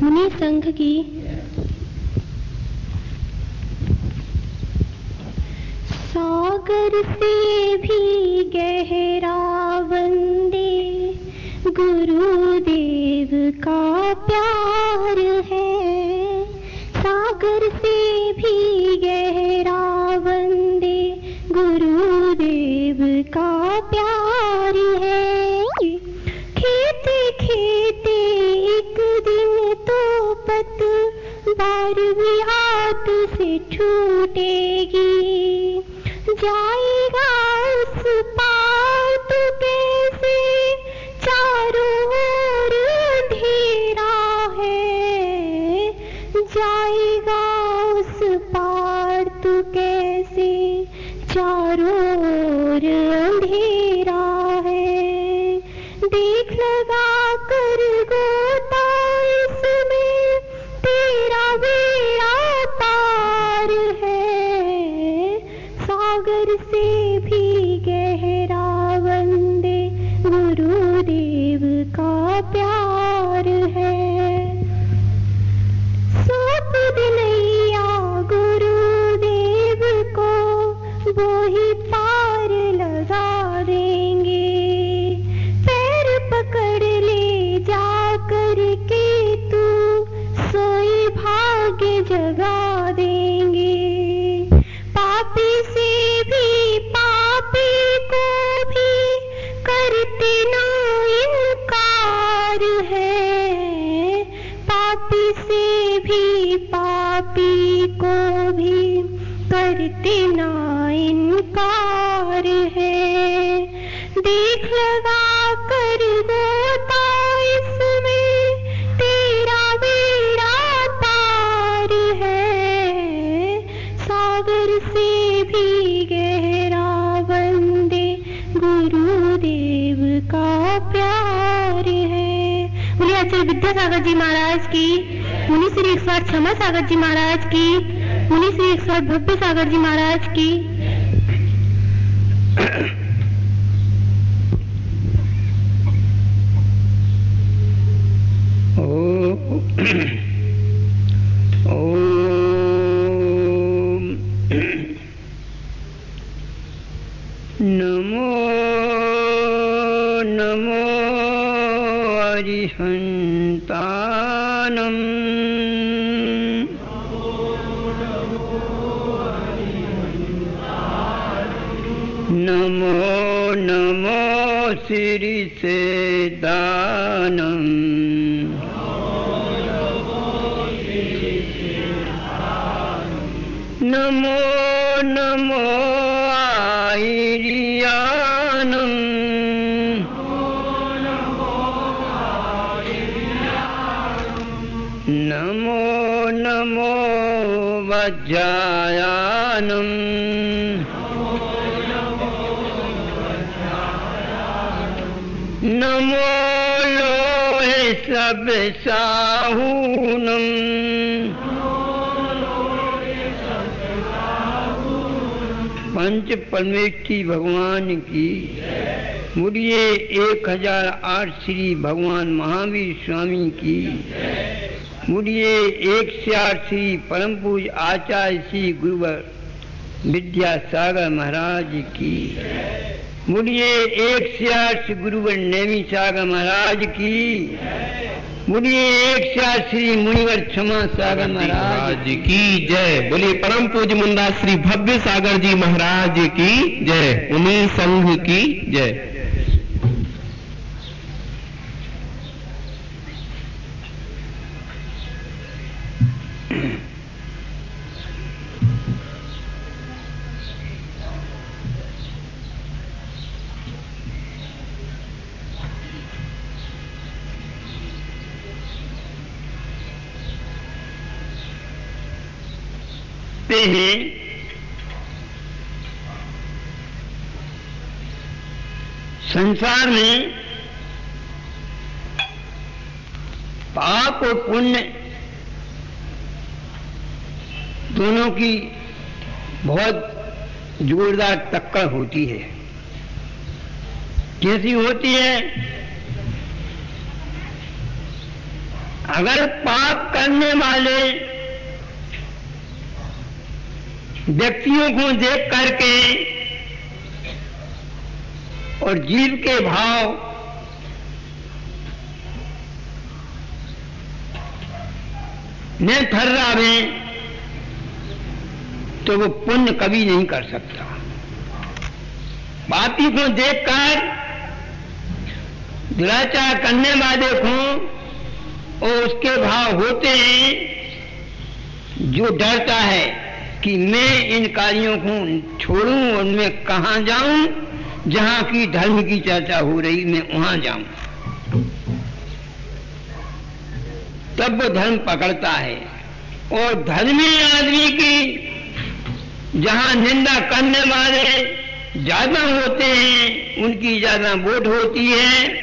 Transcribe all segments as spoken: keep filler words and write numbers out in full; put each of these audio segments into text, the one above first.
मुनि संघ की। सागर से भी गहरा वंदे गुरुदेव का प्यार है। सागर से भी गहरा वंदे गुरुदेव का प्यार है। खेते खेते एक दिन तो पतवार भी हाथ से छूटेगी। जाएगा उस पार तू कैसे, चारों ओर अंधेरा है। जाएगा उस पार तू कैसे, चारों ओर अंधेरा है। देख लगा कर गोता इसमें, तेरा बेड़ा पार है। सागर से भी गहरा वंदे गुरुदेव का प्यार है। सौंप दे नैया गुरुदेव को, वो ही पार लगा देंगे। पैर पकड़ ले जा कर के तू, सोई भाग्य जगा देंगे। पापी से भी पापी को भी करते ना इनकार है। पापी से भी पापी को भी करते ना इनकार है। देख लगा कर गोता इसमें, तेरा बेड़ा पार है। सागर से भी गहरा वंदे गुरुदेव का प्यार है। बोलिए आचार्य विद्यासागर जी महाराज की, मुनि श्री एक सौ आठ क्षमा सागर जी महाराज की, मुनि श्री एक सौ आठ भव्य सागर जी महाराज की। नमो नमो अरिहंतानम। नमो नमो श्री सेदानम। नमो नमो आयरियानम। नमो नमो वज्रायानम। नमो लोहे सब साहूनम। पंच परमेष्ठी भगवान की। मुड़िए एक हजार आठ श्री भगवान महावीर स्वामी की। मुड़िए एक से आठ श्री परम पूज्य आचार्य श्री गुरुवर विद्यासागर महाराज की। मुड़िए एक से आठ गुरुवर नेमी सागर महाराज की। मुड़िए एक से आठ श्री मुनिवर क्षमा सागर महाराज की जय। बोलिए परम पूज्य मुंडा श्री भव्य सागर जी महाराज की जय। मुनि संघ की जय। हैं संसार में पाप और पुण्य दोनों की बहुत जोरदार टक्कर होती है। कैसी होती है? अगर पाप करने वाले व्यक्तियों को देख करके और जीव के भाव न ठर्रावे तो वो पुण्य कभी नहीं कर सकता। पापी को देखकर दुराचार करने वाले को और उसके भाव होते हैं, जो डरता है कि मैं इन कार्यों को छोड़ूं और मैं कहां जाऊं, जहां की धर्म की चर्चा हो रही मैं वहां जाऊं, तब वो धर्म पकड़ता है। और धर्मी आदमी की जहां निंदा करने वाले ज्यादा होते हैं, उनकी ज्यादा वोट होती है,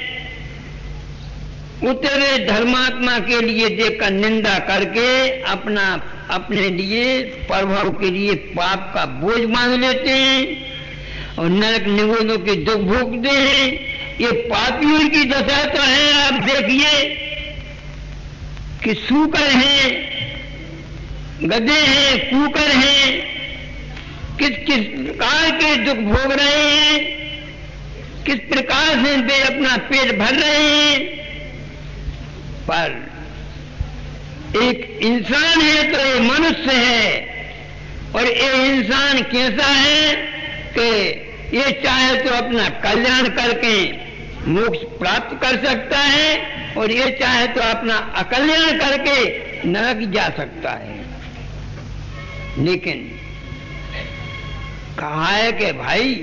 उतरे धर्मात्मा के लिए देखकर निंदा करके अपना अपने लिए प्रभाव के लिए पाप का बोझ बांध लेते हैं और नरक निगोदों के दुख भोगते हैं। ये पापियों की दशा तो है। आप देखिए कि सूकर हैं, गधे हैं, कुकर हैं, किस किस प्रकार के दुख भोग रहे हैं, किस प्रकार से वे अपना पेट भर रहे हैं। पर एक इंसान है तो ये मनुष्य है, और ये इंसान कैसा है कि ये चाहे तो अपना कल्याण करके मोक्ष प्राप्त कर सकता है, और ये चाहे तो अपना अकल्याण करके नरक जा सकता है। लेकिन कहा है कि भाई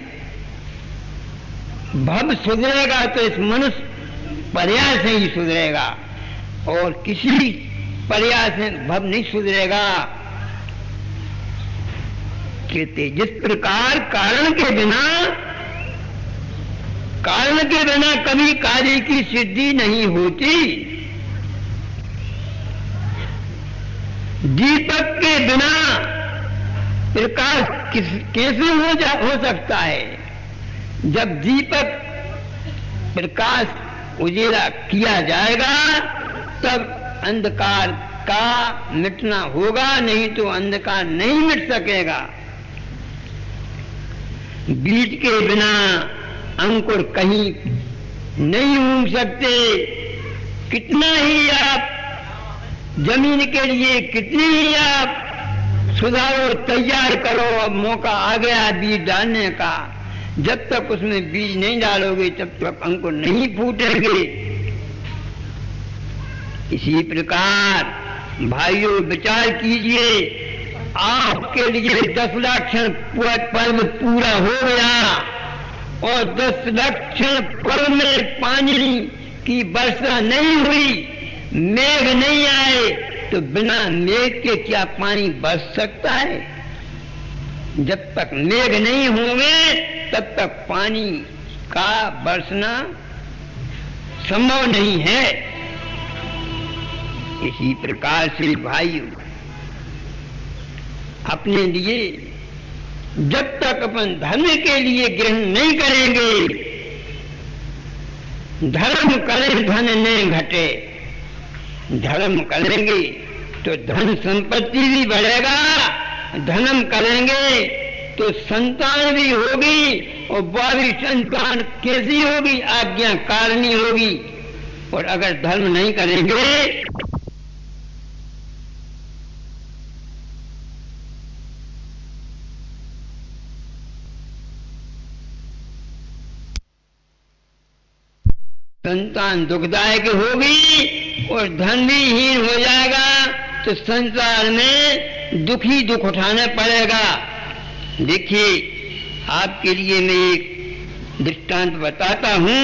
भव सुधरेगा तो इस मनुष्य प्रयास से ही सुधरेगा, और किसी प्रयास से भव नहीं सुधरेगा। कहते जिस प्रकार कारण के बिना कारण के बिना कभी कार्य की सिद्धि नहीं होती, दीपक के बिना प्रकाश किस कैसे हो जा हो सकता है। जब दीपक प्रकाश उजेला किया जाएगा तब अंधकार का मिटना होगा, नहीं तो अंधकार नहीं मिट सकेगा। बीज के बिना अंकुर कहीं नहीं उग सकते। कितना ही आप जमीन के लिए कितनी ही आप सुधारो तैयार करो, अब मौका आ गया बीज डालने का, जब तक उसमें बीज नहीं डालोगे तब तक अंकुर नहीं फूटेंगे। इसी प्रकार भाइयों विचार कीजिए, आपके लिए दस लक्षण पर्व पूरा हो गया और दस लक्षण पर्व में पानी की वर्षा नहीं हुई, मेघ नहीं आए, तो बिना मेघ के क्या पानी बरस सकता है। जब तक मेघ नहीं होंगे तब तक पानी का बरसना संभव नहीं है। इसी प्रकार से भाइयों अपने लिए जब तक अपन धर्म के लिए ग्रहण नहीं करेंगे, धर्म करें धन नहीं घटे, धर्म करेंगे तो धन संपत्ति भी बढ़ेगा, धर्म करेंगे तो संतान भी होगी, और बारी संतान कैसी होगी, आज्ञाकारिणी होगी। और अगर धर्म नहीं करेंगे संतान दुखदायक होगी और धन भी हीन हो जाएगा, तो संसार में दुख ही दुख उठाना पड़ेगा। देखिए आपके लिए मैं एक दृष्टांत बताता हूं।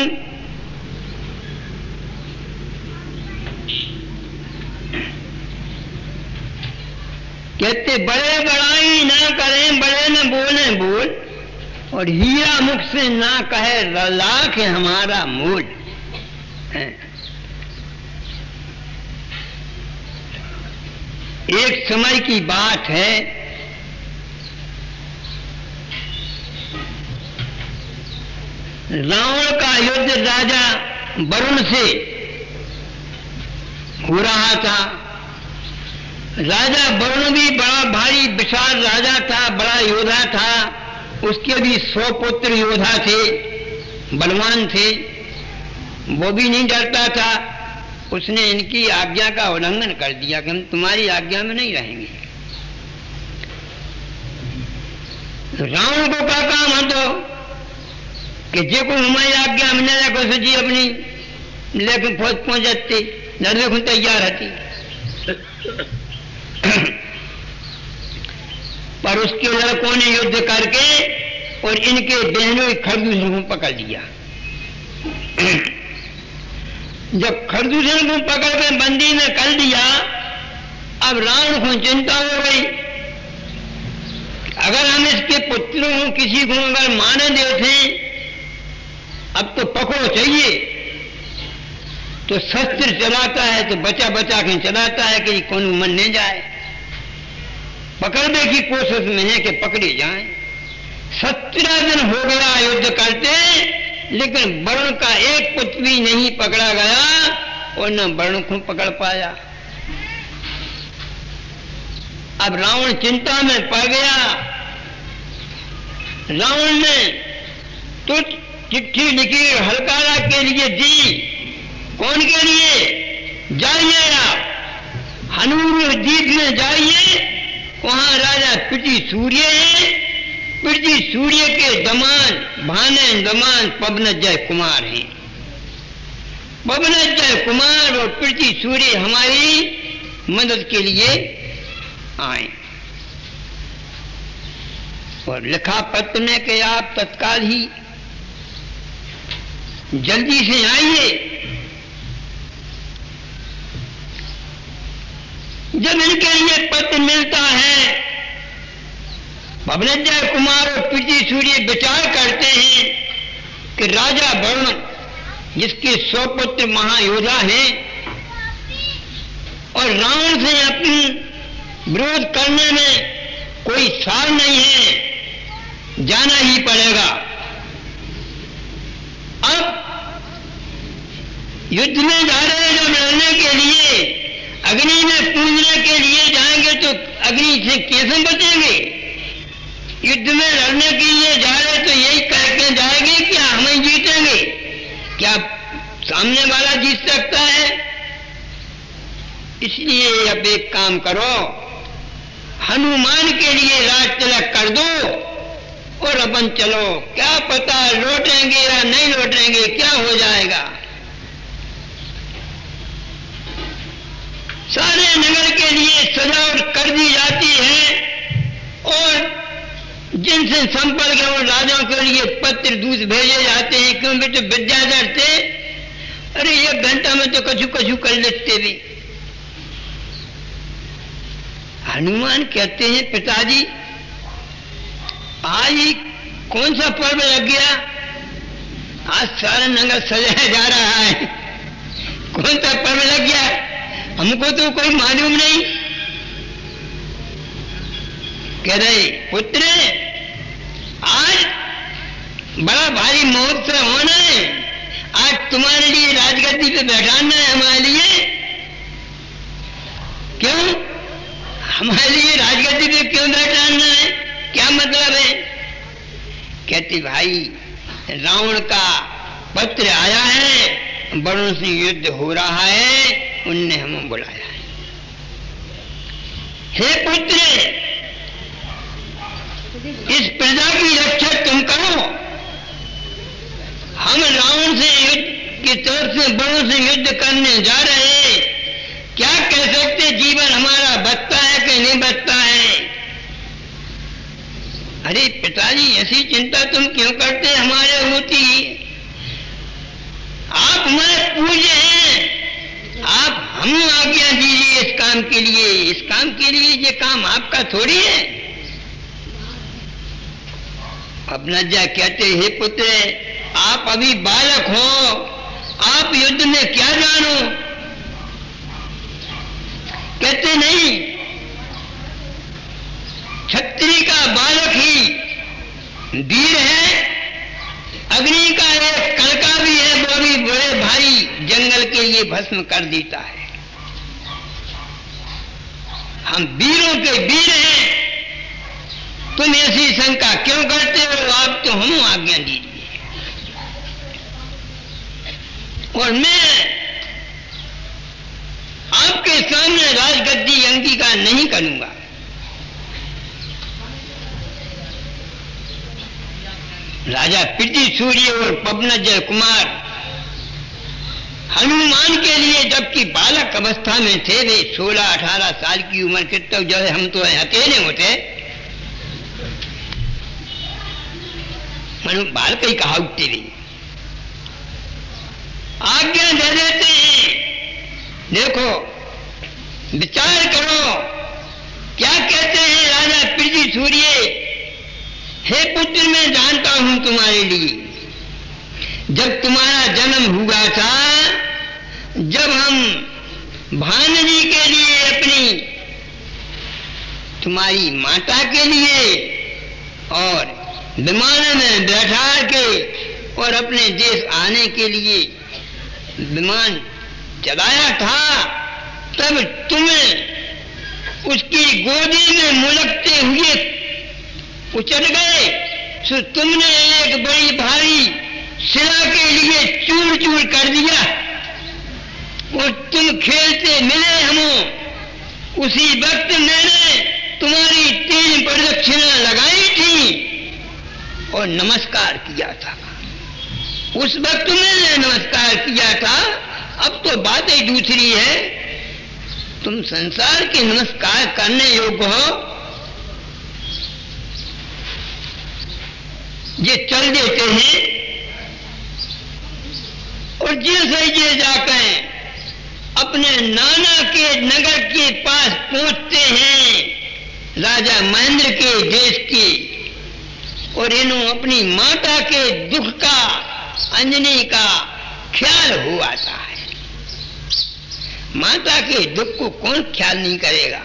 कहते बड़े बड़ाई ना करें, बड़े न बोले बोल, और हीरा मुख से ना कहे लाख है हमारा मोल। एक समय की बात है, रावण का युद्ध राजा वरुण से हो रहा था। राजा वरुण भी बड़ा भारी विशाल राजा था, बड़ा योद्धा था। उसके भी सौ पुत्र योद्धा थे, बलवान थे। वो भी नहीं डरता था। उसने इनकी आज्ञा का उल्लंघन कर दिया कि हम तुम्हारी आज्ञा में नहीं रहेंगे। रावण को क्या काम है तो कि जे को हमारी आज्ञा में न रखो सो जी अपनी लेकिन फौज पहुंच जाती, लड़ने को तैयार रहती। पर उसके लड़कों ने युद्ध करके और इनके बहनों खरदूषण को पकड़ लिया। जब खरदूषण को पकड़ के बंदी में कर दिया, अब रावण को चिंता हो गई, अगर हम इसके पुत्रों को किसी को अगर माने देते अब तो पकड़ो चाहिए। तो शस्त्र चलाता है तो बचा बचा के चलाता है कि कौन मन नहीं जाए, पकड़ने की कोशिश में है कि पकड़े जाए। सत्रह दिन हो गया युद्ध करते, लेकिन वरुण का एक पुत्र भी नहीं पकड़ा गया और न वरुण को पकड़ पाया। अब रावण चिंता में पड़ गया। रावण ने तो चिट्ठी लिखी हलकारा के लिए दी। कौन के लिए? जाइए आप हनुमान द्वीप में जाइए, वहां राजा पृथ्वी सूर्य है। पृथ्वी सूर्य के दमान भाने दमान पवनजय कुमार हैं। पवनजय कुमार और पृथ्वी सूर्य हमारी मदद के लिए आए। और लिखा पत्र में कि आप तत्काल ही जल्दी से आइए। जब इनके लिए पत्र मिलता है, पवनजय कुमार और पृथ्वी सूर्य विचार करते हैं कि राजा वरुण जिसके सौ पुत्र महायोद्धा हैं और रावण से अपनी विरोध करने में कोई सार नहीं है, जाना ही पड़ेगा। अब युद्ध में जा रहे हैं, जब लड़ने के लिए अग्नि में पूजने के लिए जाएंगे तो अग्नि से कैसे बचेंगे? युद्ध में लड़ने के लिए जा रहे तो यही कह के जाएंगे क्या हम ही जीतेंगे? क्या सामने वाला जीत सकता है? इसलिए अब एक काम करो, हनुमान के लिए राज तिलक कर दो और अपन चलो। क्या पता लौटेंगे या नहीं लौटेंगे, क्या हो जाएगा। सारे नगर के लिए सजावट कर दी जाती है और जिनसे संपर्क है उन राजाओं के लिए पत्र दूध भेजे जाते हैं, क्योंकि तो विद्याधर थे, अरे एक घंटा में तो कछु कछु कर लेते भी। हनुमान कहते हैं पिताजी आज कौन सा पर्व लग गया? आज सारा नगर सजाया जा रहा है, कौन सा पर्व लग गया? हमको तो कोई मालूम नहीं। कह रहे पुत्र आज बड़ा भारी महोत्सव होना है, आज तुम्हारे लिए राजगद्दी पे बैठाना है हमारे लिए। क्यों हमारे लिए राजगद्दी पे क्यों बैठाना है, क्या मतलब है? कहते भाई रावण का पत्र आया है, वरुण से युद्ध हो रहा है, उनने हमें बुलाया है। हे पुत्र इस प्रजा की रक्षा तुम करो। हम रावण से युद्ध की तरफ से वरुण से युद्ध करने जा रहे हैं, क्या कह सकते जीवन हमारा बचता है कि नहीं बचता है? अरे पिताजी ऐसी चिंता तुम क्यों करते? हमारे होती आप हमारे पूज्य हैं, आप हम आज्ञा दीजिए इस काम के लिए। इस काम के लिए ये काम आपका थोड़ी है। अपना जा कहते हे पुत्र आप अभी बालक हो, आप युद्ध में क्या जानो? कहते नहीं, क्षत्रिय का बालक ही वीर है, अग्नि का एक कणका भी है, वो भी बड़े भारी जंगल के लिए भस्म कर देता है। हम वीरों के वीर हैं, तुम ऐसी शंका क्यों करते हो? आप तो हम आज्ञा दीजिए और मैं आपके सामने राजगद्दी अंगीकार नहीं करूंगा। राजा पृथ्वी सूर्य और पवनजय कुमार हनुमान के लिए जबकि बालक अवस्था में थे, वे सोलह अठारह साल की उम्र के, तब जो है हम तो अकेले होते, मनु बालक ही कहा उठते भी आज्ञा दे देते हैं। देखो विचार करो क्या कहते हैं राजा पृथ्वी सूर्य। हे पुत्र, मैं जानता हूं तुम्हारे लिए, जब तुम्हारा जन्म हुआ था, जब हम भानजी के लिए, अपनी तुम्हारी माता के लिए और विमान में बैठा के और अपने देश आने के लिए विमान चलाया था, तब तुम्हें उसकी गोदी में मुलकते हुए उचट गए, तो तुमने एक बड़ी भारी शिला के लिए चूर चूर कर दिया और तुम खेलते मिले हमें। उसी वक्त मैंने तुम्हारी तीन प्रदक्षिणा लगाई थी और नमस्कार किया था। उस वक्त मैंने नमस्कार किया था। अब तो बात ही दूसरी है, तुम संसार के नमस्कार करने योग्य हो, ये चल देते हैं और जैसे ये जाकर अपने नाना के नगर के पास पहुंचते हैं, राजा महेंद्र के देश के, और इन्हों अपनी माता के दुख का, अंजनी का ख्याल हो आता है। माता के दुख को कौन ख्याल नहीं करेगा,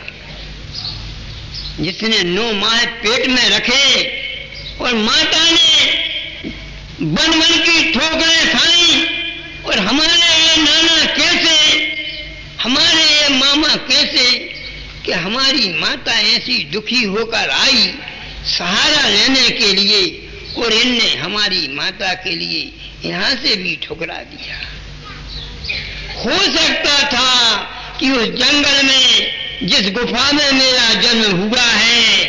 जिसने नौ माह पेट में रखे और माता ने बन बन की ठोकरें खाई, और हमारे ये नाना कैसे, हमारे ये मामा कैसे, कि हमारी माता ऐसी दुखी होकर आई सहारा लेने के लिए, और इनने हमारी माता के लिए यहां से भी ठुकरा दिया। हो सकता था कि उस जंगल में, जिस गुफा में मेरा जन्म हुआ है,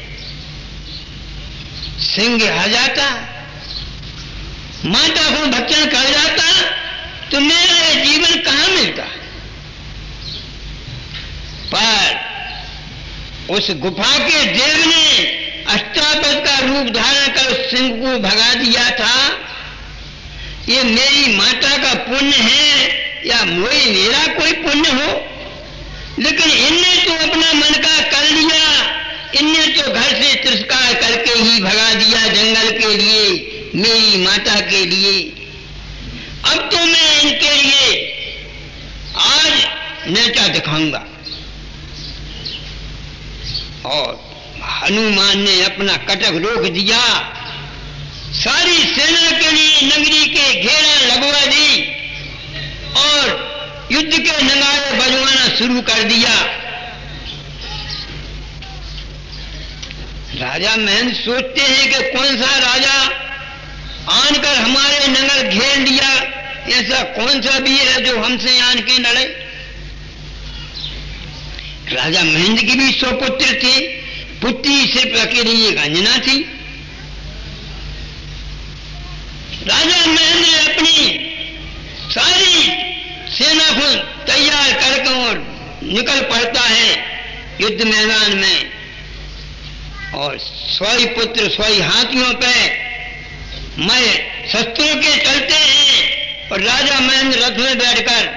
सिंह आ जाता, माता को भक्षण कर जाता, तो मेरा ये जीवन कहां मिलता। पर उस गुफा के देव ने अष्टावक्र का रूप धारण कर उस सिंह को भगा दिया था। ये मेरी माता का पुण्य है या मोई मेरा कोई पुण्य हो, लेकिन इनने तो अपना मन का कर लिया, इनने तो घर से तिरस्कार करके ही भगा दिया जंगल के लिए, मेरी माता के लिए। अब तो मैं इनके लिए आज नेचा दिखाऊंगा। और हनुमान ने अपना कटक रोक दिया, सारी सेना के लिए नगरी के घेरा लगवा दी और युद्ध के नगाड़े बजवाना शुरू कर दिया। राजा महेंद्र सोचते हैं कि कौन सा राजा आनकर हमारे नगर घेर लिया, ऐसा कौन सा वीर है जो हमसे आन के लड़े। राजा महेंद्र की भी सौ पुत्र थे, पुत्री सिर्फ अकेली एक अंजना थी। राजा महेंद्र अपनी सारी सेना को तैयार करके और निकल पड़ता है युद्ध मैदान में, और सोई पुत्र सोई हाथियों पे मैं शस्त्रों के चलते हैं, और राजा महेंद्र रथ में बैठकर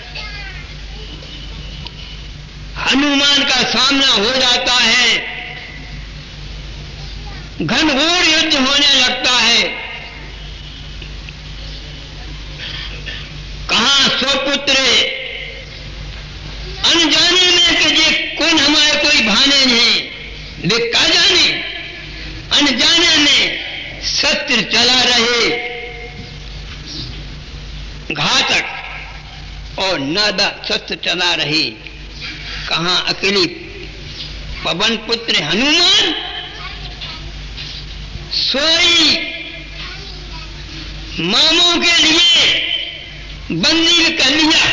हनुमान का सामना हो जाता है। घनघोर युद्ध होने लगता है। कहां सौ पुत्र अनजाने में कि ये कौन हमारे कोई भाने नहीं, वे का जाने, अनजाने में शस्त्र चला रहे, घातक और नादा शस्त्र चला रहे। कहां अकेली पवन पुत्र हनुमान सोई मामों के लिए बंदी कर लिया,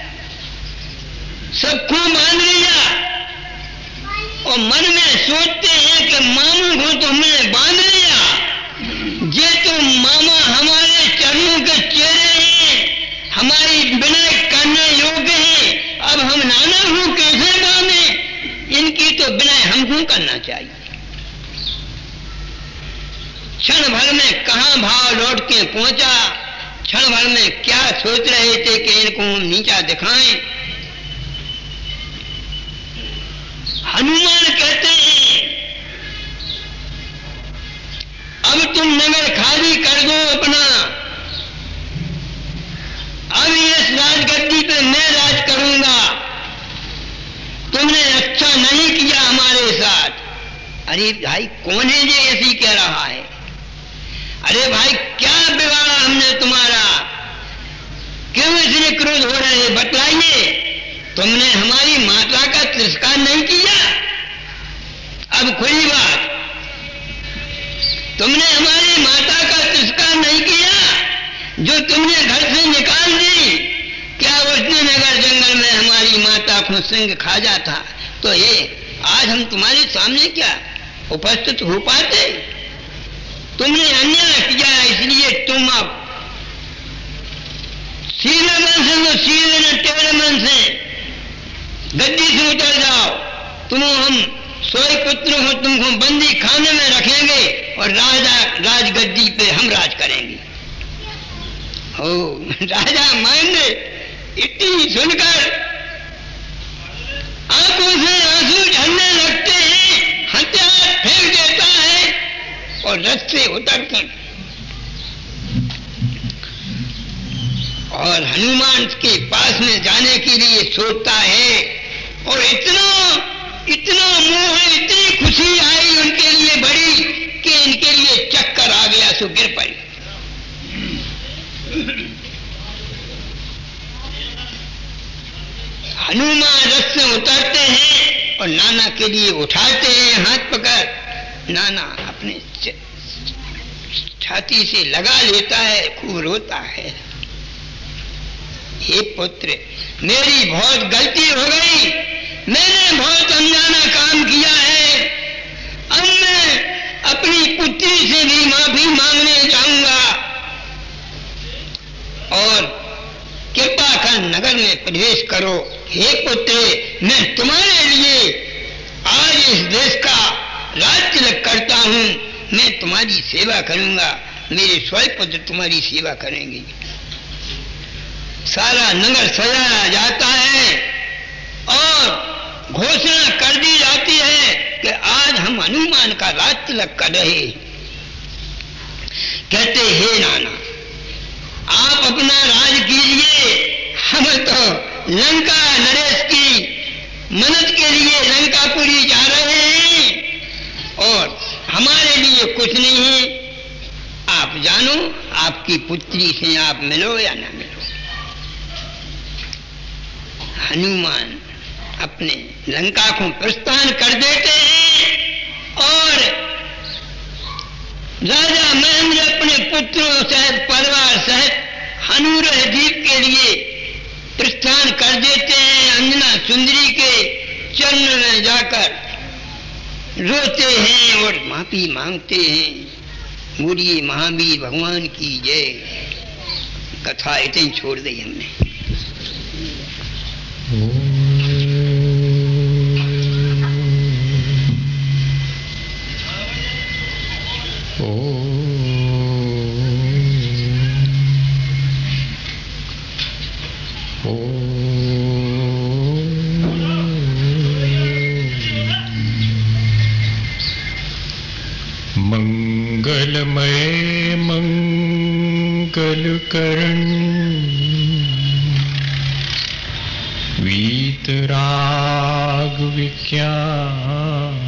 सबको बांध लिया और मन में सोचते हैं कि मामों को तो हमने बांध लिया, ये तो मामा हमारे चरणों के चेहरे हैं, हमारी विनय करने योग्य हैं, अब हम नाना को कैसे बांधे, इनकी तो विनय हमको करना चाहिए। क्षण भर में कहां भाव लौट के पहुंचा, क्षण भर में क्या सोच रहे थे कि इनको हम नीचा दिखाएं। हनुमान कहते हैं अब तुम नगर खाली कर दो अपना, अब इस राजगद्दी पे मैं राज करूंगा, तुमने अच्छा नहीं किया हमारे साथ। अरे भाई कौन है ये ऐसी कह रहा है? अरे भाई क्या बिगाड़ा हमने तुम्हारा, क्यों इसलिए क्रोध हो रहे बतलाइए। तुमने हमारी माता का तिरस्कार नहीं किया, अब खुली बात, तुमने हमारी माता का तिरस्कार नहीं किया, जो तुमने घर से निकाल दी, क्या उसने नगर जंगल में हमारी माता को सिंह खा जाता तो ये आज हम तुम्हारे सामने क्या उपस्थित हो पाते? तुमने अन्याय किया, इसलिए तुम अब सीधे मन से तो सीधे न टेढ़े मन से गद्दी से उतर जाओ, तुम हम सोए पुत्र हो, तुमको बंदी खाने में रखेंगे और राजा राजगद्दी पे हम राज करेंगे। ओ राजा महेंद्र इतनी सुनकर आंखों से आंसू झरने लगते हैं, हथियार फेंक देता है और रथ से उतरकर और हनुमान के पास में जाने के लिए सोचता है और इतना इतना मोह, इतनी खुशी आई उनके लिए बड़ी कि इनके लिए चक्कर आ गया, सो गिर पड़ी। हनुमान रथ से उतरते हैं और नाना के लिए उठाते हैं हाथ पकड़। नाना अपने छाती से लगा लेता है, खूब रोता है, हे पुत्र मेरी बहुत गलती हो गई, मैंने बहुत अनजाना काम किया है, अब मैं अपनी पुत्री से भी माफी मांगने जाऊंगा और कृपा कर नगर में प्रवेश करो। हे पुत्र मैं तुम्हारे लिए आज इस देश का राज्य तिलक करता हूं, मैं तुम्हारी सेवा करूंगा, मेरे स्वयं पुत्र तुम्हारी सेवा करेंगे। सारा नगर सजाया जाता है और घोषणा कर दी जाती है कि आज हम हनुमान का राज तिलक कर रहे। कहते हे नाना आप अपना राज कीजिए, हम तो लंका नरेश की मदद के लिए लंकापुरी जा रहे हैं और हमारे लिए कुछ नहीं है, आप जानो आपकी पुत्री से आप मिलो या ना मिलो। हनुमान अपने लंका को प्रस्थान कर देते हैं और राजा महेंद्र अपने पुत्रों सहित परिवार सहित हनुरह द्वीप के लिए प्रस्थान कर देते हैं। अंजना सुंदरी के चरण में जाकर रोते हैं और माफी मांगते हैं। बोलिए महावीर भगवान की जय। कथा इतनी छोड़ दी हमने। मंगलमय मंगल करण वीतराग विख्यान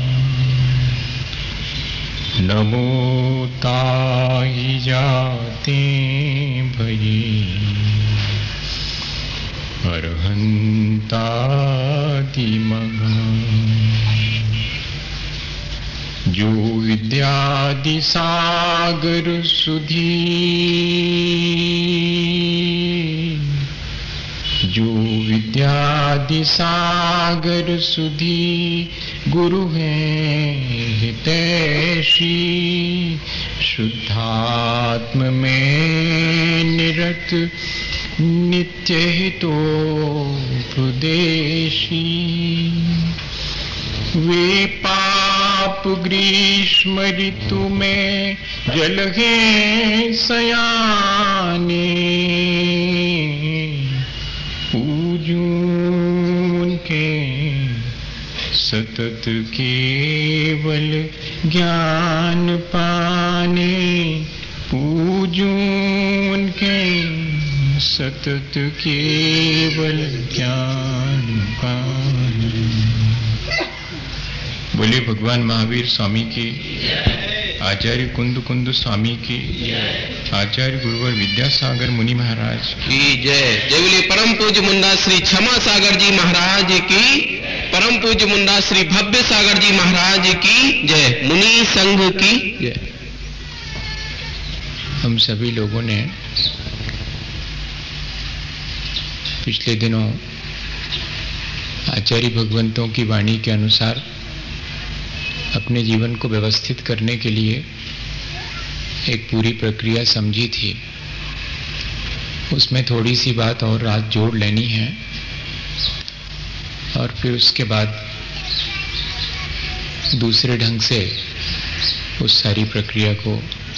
नमो ताहि जाते भये अरहंतादि महा जो विद्यादि सागर सुधी, जो विद्यादि सागर सुधी गुरु हैं हितैषी, शुद्धात्म में निरत नित्य हितोपदेशी। वे पाप ग्रीष्म ऋतु में जल हैं सयाने, पूजूं के सतत केवल ज्ञान पाने, पूजूं के सतत केवल ज्ञान पाने। बोले भगवान महावीर स्वामी की, आचार्य कुंद कुंद स्वामी की, आचार्य गुरुवर विद्यासागर मुनि महाराज की जय। जय बोले परम पूज्य मुंडा श्री क्षमा सागर जी महाराज की, परम पूज्य मुंडा श्री भव्य सागर जी महाराज की जय। मुनि संघ की जय। हम सभी लोगों ने पिछले दिनों आचार्य भगवंतों की वाणी के अनुसार अपने जीवन को व्यवस्थित करने के लिए एक पूरी प्रक्रिया समझी थी। उसमें थोड़ी सी बात और रात जोड़ लेनी है और फिर उसके बाद दूसरे ढंग से उस सारी प्रक्रिया को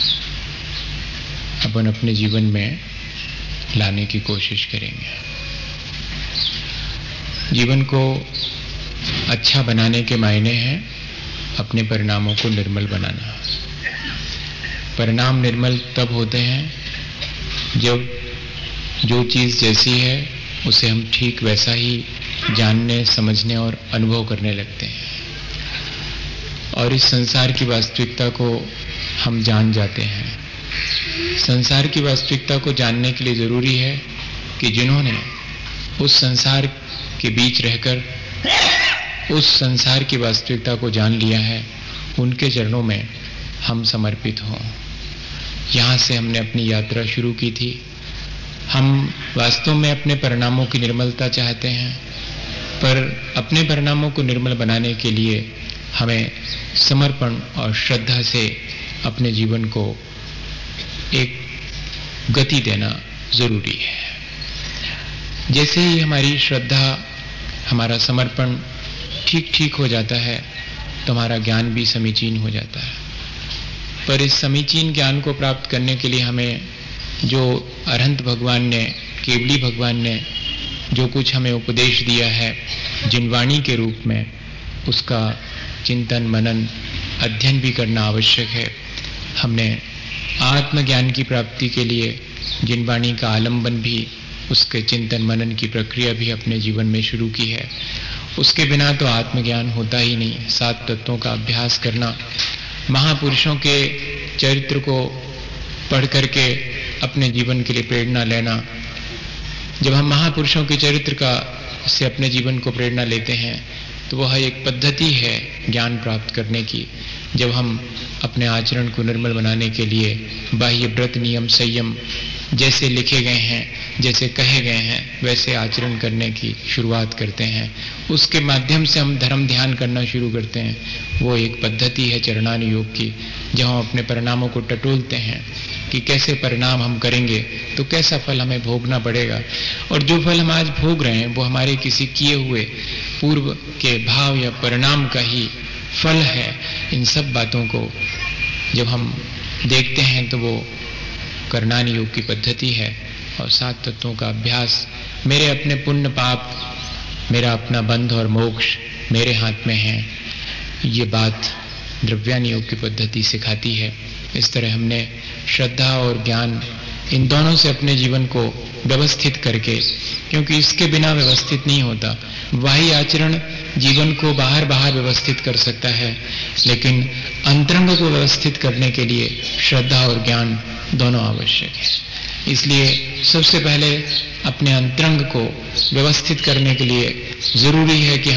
अपन अपने जीवन में लाने की कोशिश करेंगे। जीवन को अच्छा बनाने के मायने हैं अपने परिणामों को निर्मल बनाना। परिणाम निर्मल तब होते हैं जब जो चीज़ जैसी है उसे हम ठीक वैसा ही जानने, समझने और अनुभव करने लगते हैं और इस संसार की वास्तविकता को हम जान जाते हैं। संसार की वास्तविकता को जानने के लिए ज़रूरी है कि जिन्होंने उस संसार के बीच रहकर उस संसार की वास्तविकता को जान लिया है, उनके चरणों में हम समर्पित हों। यहाँ से हमने अपनी यात्रा शुरू की थी। हम वास्तव में अपने परिणामों की निर्मलता चाहते हैं, पर अपने परिणामों को निर्मल बनाने के लिए हमें समर्पण और श्रद्धा से अपने जीवन को एक गति देना जरूरी है। जैसे ही हमारी श्रद्धा, हमारा समर्पण ठीक ठीक हो जाता है तो हमारा ज्ञान भी समीचीन हो जाता है। पर इस समीचीन ज्ञान को प्राप्त करने के लिए हमें जो अरहंत भगवान ने, केवली भगवान ने जो कुछ हमें उपदेश दिया है जिन वाणी के रूप में, उसका चिंतन, मनन, अध्ययन भी करना आवश्यक है। हमने आत्मज्ञान की प्राप्ति के लिए जिन वाणी का आलंबन भी, उसके चिंतन मनन की प्रक्रिया भी अपने जीवन में शुरू की है, उसके बिना तो आत्मज्ञान होता ही नहीं। सात तत्वों का अभ्यास करना, महापुरुषों के चरित्र को पढ़ करके अपने जीवन के लिए प्रेरणा लेना। जब हम महापुरुषों के चरित्र का से अपने जीवन को प्रेरणा लेते हैं तो वह एक पद्धति है ज्ञान प्राप्त करने की। जब हम अपने आचरण को निर्मल बनाने के लिए बाह्य व्रत, नियम, संयम जैसे लिखे गए हैं, जैसे कहे गए हैं, वैसे आचरण करने की शुरुआत करते हैं, उसके माध्यम से हम धर्म ध्यान करना शुरू करते हैं, वो एक पद्धति है चरणानुयोग की, जब हम अपने परिणामों को टटोलते हैं कि कैसे परिणाम हम करेंगे तो कैसा फल हमें भोगना पड़ेगा, और जो फल हम आज भोग रहे हैं वो हमारे किसी किए हुए पूर्व के भाव या परिणाम का ही फल है। इन सब बातों को जब हम देखते हैं तो वो करणान योग की पद्धति है और सात तत्वों का अभ्यास। मेरे अपने पुण्य पाप, मेरा अपना बंध और मोक्ष मेरे हाथ में है, ये बात द्रव्यान योग की पद्धति सिखाती है। इस तरह हमने श्रद्धा और ज्ञान इन दोनों से अपने जीवन को व्यवस्थित करके, क्योंकि इसके बिना व्यवस्थित नहीं होता। बाह्य आचरण जीवन को बाहर बाहर व्यवस्थित कर सकता है, लेकिन अंतरंग को व्यवस्थित करने के लिए श्रद्धा और ज्ञान दोनों आवश्यक है। इसलिए सबसे पहले अपने अंतरंग को व्यवस्थित करने के लिए जरूरी है कि हम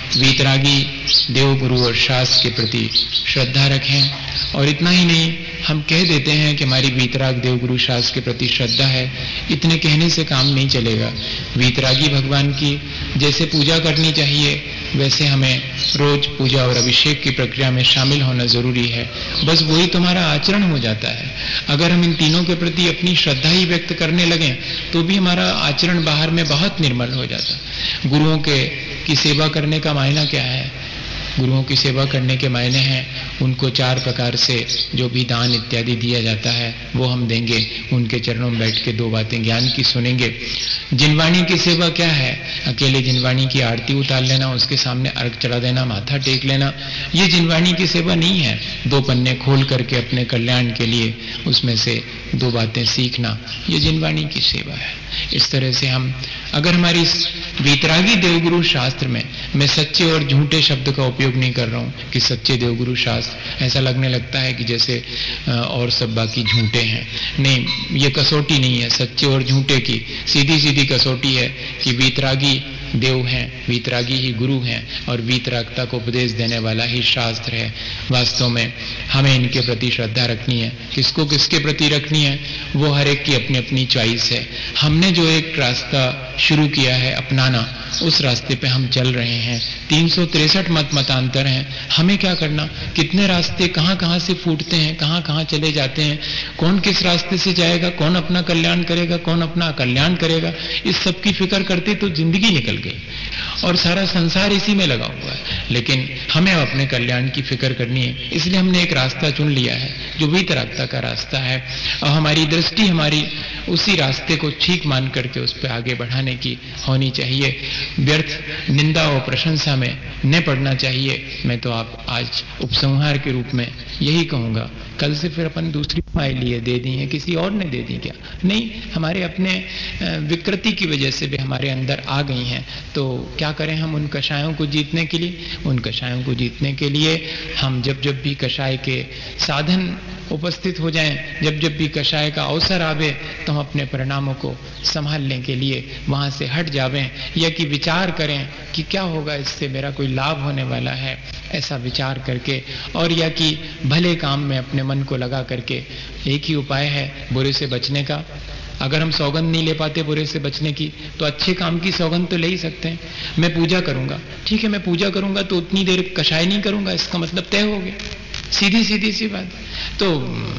वीतरागी देवगुरु और शास्त्र के प्रति श्रद्धा रखें। और इतना ही नहीं, हम कह देते हैं कि हमारी वीतराग देवगुरु शास्त्र के प्रति श्रद्धा है, इतने कहने से काम नहीं चलेगा। वीतरागी भगवान की जैसे पूजा करनी चाहिए वैसे हमें रोज पूजा और अभिषेक की प्रक्रिया में शामिल होना जरूरी है। बस वही तुम्हारा आचरण हो जाता है। अगर हम इन तीनों के प्रति अपनी श्रद्धा ही व्यक्त करने लगें तो भी हमारा आचरण बाहर में बहुत निर्मल हो जाता। गुरुओं के की सेवा करने का मायना क्या है? गुरुओं की सेवा करने के मायने हैं उनको चार प्रकार से जो भी दान इत्यादि दिया जाता है वो हम देंगे, उनके चरणों में बैठ के दो बातें ज्ञान की सुनेंगे। जिनवाणी की सेवा क्या है? अकेले जिनवाणी की आरती उतार लेना, उसके सामने अर्घ चढ़ा देना, माथा टेक लेना, ये जिनवाणी की सेवा नहीं है। दो पन्ने खोल करके अपने कल्याण के लिए उसमें से दो बातें सीखना, ये जिनवाणी की सेवा है। इस तरह से हम, अगर हमारी वीतरागी देवगुरु शास्त्र में, मैं सच्चे और झूठे शब्द का उपयोग नहीं कर रहा हूं कि सच्चे देवगुरु शास्त्र, ऐसा लगने लगता है कि जैसे और सब बाकी झूठे हैं। नहीं, ये कसौटी नहीं है सच्चे और झूठे की, सीधी सीधी कसौटी है कि वीतरागी देव हैं, वीतरागी ही गुरु हैं और वीतरागता को उपदेश देने वाला ही शास्त्र है। वास्तव में हमें इनके प्रति श्रद्धा रखनी है। किसको किसके प्रति रखनी है वो हर एक की अपनी अपनी चॉइस है। हमने जो एक रास्ता शुरू किया है अपनाना, उस रास्ते पे हम चल रहे हैं। तीन सौ तिरसठ मत मतांतर हैं, हमें क्या करना? कितने रास्ते कहां कहां से फूटते हैं, कहां कहां चले जाते हैं, कौन किस रास्ते से जाएगा, कौन अपना कल्याण करेगा, कौन अपना अकल्याण करेगा, इस सब की फिक्र करते तो जिंदगी निकल गई और सारा संसार इसी में लगा हुआ है। लेकिन हमें अपने कल्याण की फिक्र करनी है, इसलिए हमने एक रास्ता चुन लिया है जो वीतरागता का रास्ता है। और हमारी दृष्टि हमारी उसी रास्ते को ठीक मान करके उस पर आगे बढ़ाने की होनी चाहिए। व्यर्थ निंदा और प्रशंसा में न पड़ना चाहिए। मैं तो आप आज उपसंहार के रूप में यही कहूंगा, कल से फिर अपन दूसरी माए लिए दे दी है, किसी और ने दे दी क्या? नहीं, हमारे अपने विकृति की वजह से भी हमारे अंदर आ गई हैं। तो क्या करें हम उन कषायों को जीतने के लिए? उन कषायों को जीतने के लिए हम जब जब भी कषाय के साधन उपस्थित हो जाएं, जब जब भी कषाय का अवसर आवे, तो हम अपने परिणामों को संभालने के लिए वहां से हट जावें, या कि विचार करें कि क्या होगा, इससे मेरा कोई लाभ होने वाला है, ऐसा विचार करके, और या कि भले काम में अपने मन को लगा करके। एक ही उपाय है बुरे से बचने का। अगर हम सौगंध नहीं ले पाते बुरे से बचने की, तो अच्छे काम की सौगंध तो ले ही सकते हैं। मैं पूजा करूंगा, ठीक है, मैं पूजा करूंगा तो उतनी देर कषाय नहीं करूंगा, इसका मतलब तय हो गया। सीधी सीधी सी बात। तो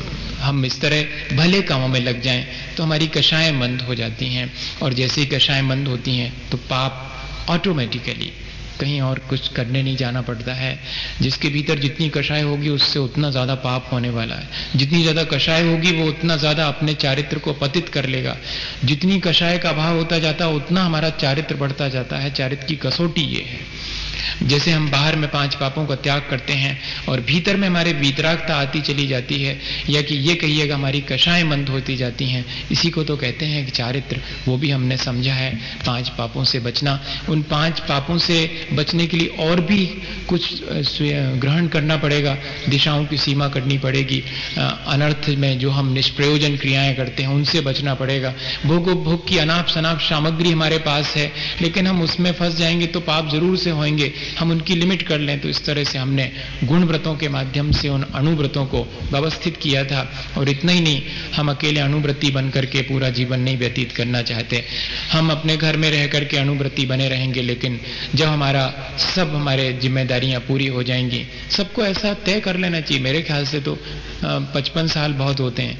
हम इस तरह भले कामों में लग जाएं तो हमारी कषायें बंद हो जाती हैं, और जैसे ही कषायें बंद होती हैं तो पाप ऑटोमेटिकली, कहीं और कुछ करने नहीं जाना पड़ता है। जिसके भीतर जितनी कषाय होगी उससे उतना ज्यादा पाप होने वाला है। जितनी ज्यादा कषाय होगी वो उतना ज्यादा अपने चारित्र को पतित कर लेगा। जितनी कषाय का अभाव होता जाता उतना हमारा चारित्र बढ़ता जाता है। चारित्र की कसौटी ये है। जैसे हम बाहर में पांच पापों का त्याग करते हैं और भीतर में हमारे वीतरागता आती चली जाती है, या कि ये कहिएगा हमारी कषाएं बंद होती जाती हैं, इसी को तो कहते हैं कि चारित्र। वो भी हमने समझा है, पांच पापों से बचना। उन पांच पापों से बचने के लिए और भी कुछ ग्रहण करना पड़ेगा, दिशाओं की सीमा करनी पड़ेगी। अनर्थ में जो हम निष्प्रयोजन क्रियाएं करते हैं उनसे बचना पड़ेगा। भोग भोग की अनाप शनाप सामग्री हमारे पास है, लेकिन हम उसमें फंस जाएंगे तो पाप जरूर से होंगे। हम उनकी लिमिट कर लें। तो इस तरह से हमने गुण व्रतों के माध्यम से उन अणुव्रतों को व्यवस्थित किया था। और इतना ही नहीं, हम अकेले अणुव्रती बन करके पूरा जीवन नहीं व्यतीत करना चाहते। हम अपने घर में रह करके अणुव्रती बने रहेंगे, लेकिन जब हमारा सब हमारे जिम्मेदारियां पूरी हो जाएंगी, सबको ऐसा तय कर लेना चाहिए। मेरे ख्याल से तो पचपन साल बहुत होते हैं।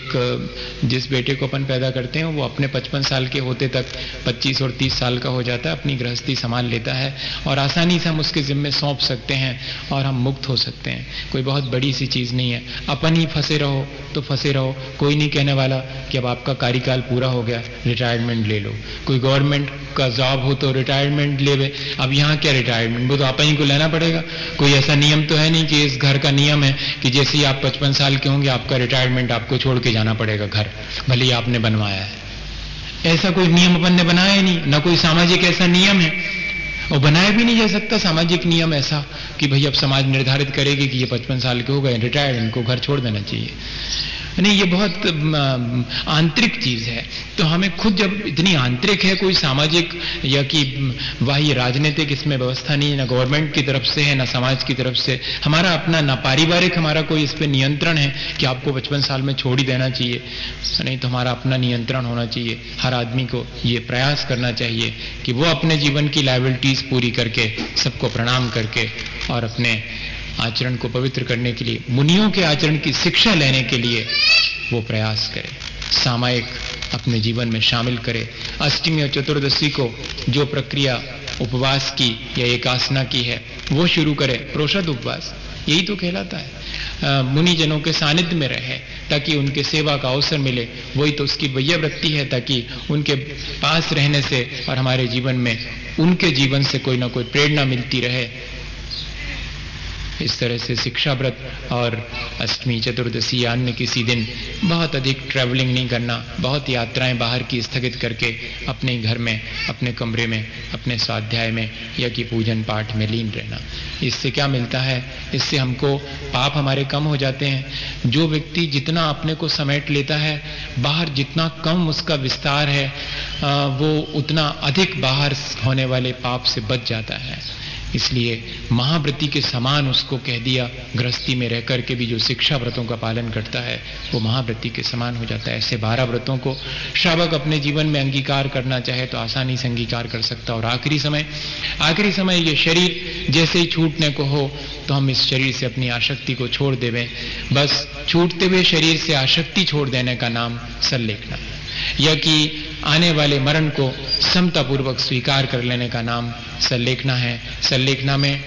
एक जिस बेटे को अपन पैदा करते हैं वो अपने पचपन साल के होते तक पच्चीस और तीस साल का हो जाता है, अपनी गृहस्थी संभाल लेता है और आसानी से हम उसके जिम्मे सौंप सकते हैं और हम मुक्त हो सकते हैं। कोई बहुत बड़ी सी चीज नहीं है। अपन ही फंसे रहो तो फंसे रहो, कोई नहीं कहने वाला कि अब आपका कार्यकाल पूरा हो गया, रिटायरमेंट ले लो। कोई गवर्नमेंट का जॉब हो तो रिटायरमेंट ले, अब यहाँ क्या रिटायरमेंट, वो तो आप ही को लेना पड़ेगा। कोई ऐसा नियम तो है नहीं कि इस घर का नियम है कि जैसे ही आप पचपन साल के होंगे आपका रिटायरमेंट, आपको छोड़ के जाना पड़ेगा घर, भले ही आपने बनवाया है। ऐसा कोई नियम अपन ने बनाया ही नहीं, ना कोई सामाजिक ऐसा नियम है, और बनाया भी नहीं जा सकता सामाजिक नियम ऐसा कि भाई अब समाज निर्धारित करेगी कि ये पचपन साल के हो गए रिटायर्ड, इनको घर छोड़ देना चाहिए। नहीं, ये बहुत आंतरिक चीज है। तो हमें खुद जब इतनी आंतरिक है, कोई सामाजिक या कि वही राजनीतिक इसमें व्यवस्था नहीं, ना गवर्नमेंट की तरफ से है ना समाज की तरफ से, हमारा अपना ना पारिवारिक हमारा कोई इस पे नियंत्रण है कि आपको पचपन साल में छोड़ ही देना चाहिए, नहीं तो हमारा अपना नियंत्रण होना चाहिए। हर आदमी को ये प्रयास करना चाहिए कि वो अपने जीवन की लायबिलिटीज पूरी करके, सबको प्रणाम करके और अपने आचरण को पवित्र करने के लिए, मुनियों के आचरण की शिक्षा लेने के लिए वो प्रयास करे, सामायिक अपने जीवन में शामिल करे। अष्टमी और चतुर्दशी को जो प्रक्रिया उपवास की या एकासना की है वो शुरू करे, प्रोषद उपवास, यही तो कहलाता है। मुनि जनों के सानिध्य में रहे ताकि उनके सेवा का अवसर मिले, वही तो उसकी वैयावृत्ति है, ताकि उनके पास रहने से और हमारे जीवन में उनके जीवन से कोई ना कोई प्रेरणा मिलती रहे। इस तरह से शिक्षा व्रत और अष्टमी चतुर्दशी या अन्य किसी दिन बहुत अधिक ट्रैवलिंग नहीं करना, बहुत यात्राएं बाहर की स्थगित करके अपने घर में, अपने कमरे में, अपने स्वाध्याय में या कि पूजन पाठ में लीन रहना। इससे क्या मिलता है? इससे हमको पाप हमारे कम हो जाते हैं। जो व्यक्ति जितना अपने को समेट लेता है, बाहर जितना कम उसका विस्तार है, वो उतना अधिक बाहर होने वाले पाप से बच जाता है। इसलिए महाव्रती के समान उसको कह दिया, गृहस्थी में रह करके भी जो शिक्षा व्रतों का पालन करता है वो महाव्रती के समान हो जाता है। ऐसे बारह व्रतों को श्रावक अपने जीवन में अंगीकार करना चाहे तो आसानी से अंगीकार कर सकता। और आखिरी समय आखिरी समय ये शरीर जैसे ही छूटने को हो तो हम इस शरीर से अपनी आसक्ति को छोड़ देवें। बस छूटते हुए शरीर से आसक्ति छोड़ देने का नाम सल्लेखना, या कि आने वाले मरण को समतापूर्वक स्वीकार कर लेने का नाम सल्लेखना है। सल्लेखना में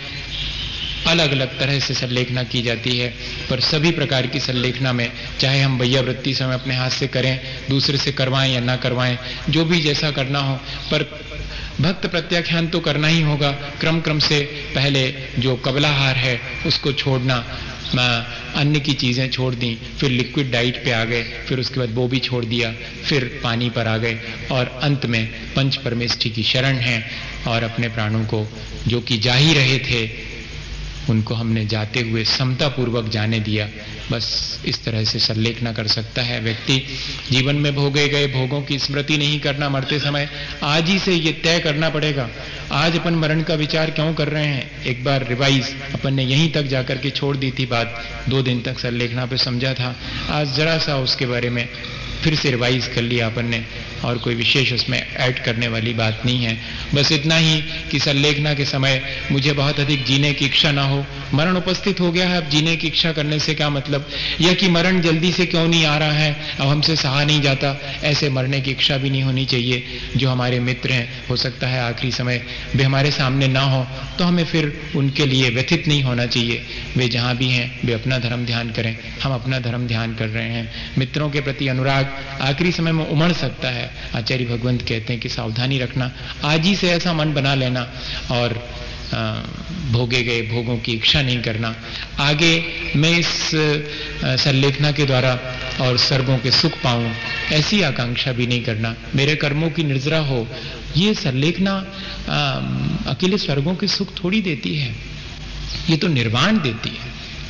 अलग अलग तरह से सल्लेखना की जाती है, पर सभी प्रकार की सल्लेखना में, चाहे हम वैयावृत्ति समय अपने हाथ से करें, दूसरे से करवाएं या ना करवाएं, जो भी जैसा करना हो, पर भक्त प्रत्याख्यान तो करना ही होगा। क्रम क्रम से पहले जो कबलाहार है उसको छोड़ना, अन्य की चीजें छोड़ दी, फिर लिक्विड डाइट पे आ गए, फिर उसके बाद वो भी छोड़ दिया, फिर पानी पर आ गए, और अंत में पंच परमेष्ठी की शरण है और अपने प्राणों को जो कि जा ही रहे थे उनको हमने जाते हुए समतापूर्वक जाने दिया। बस इस तरह से सल्लेखना कर सकता है व्यक्ति। जीवन में भोगे गए भोगों की स्मृति नहीं करना मरते समय, आज ही से ये तय करना पड़ेगा। आज अपन मरण का विचार क्यों कर रहे हैं? एक बार रिवाइज अपन ने यहीं तक जाकर के छोड़ दी थी बात, दो दिन तक सल्लेखना पे समझा था, आज जरा सा उसके बारे में फिर से रिवाइज कर लिया अपन ने, और कोई विशेष उसमें ऐड करने वाली बात नहीं है। बस इतना ही कि सल्लेखना के समय मुझे बहुत अधिक जीने की इच्छा ना हो। मरण उपस्थित हो गया है, अब जीने की इच्छा करने से क्या मतलब, या कि मरण जल्दी से क्यों नहीं आ रहा है, अब हमसे सहा नहीं जाता, ऐसे मरने की इच्छा भी नहीं होनी चाहिए। जो हमारे मित्र हैं, हो सकता है आखिरी समय वे हमारे सामने ना हो, तो हमें फिर उनके लिए व्यथित नहीं होना चाहिए। वे जहाँ भी हैं वे अपना धर्म ध्यान करें, हम अपना धर्म ध्यान कर रहे हैं। मित्रों के प्रति अनुराग आखिरी समय में उमड़ सकता है। आचार्य भगवंत कहते हैं कि सावधानी रखना, आज ही से ऐसा मन बना लेना और आ, भोगे गए भोगों की इच्छा नहीं करना। आगे मैं इस सल्लेखना के द्वारा और सर्गों के सुख पाऊं, ऐसी आकांक्षा भी नहीं करना, मेरे कर्मों की निर्जरा हो। ये सल्लेखना अकेले स्वर्गों के सुख थोड़ी देती है, ये तो निर्वाण देती है।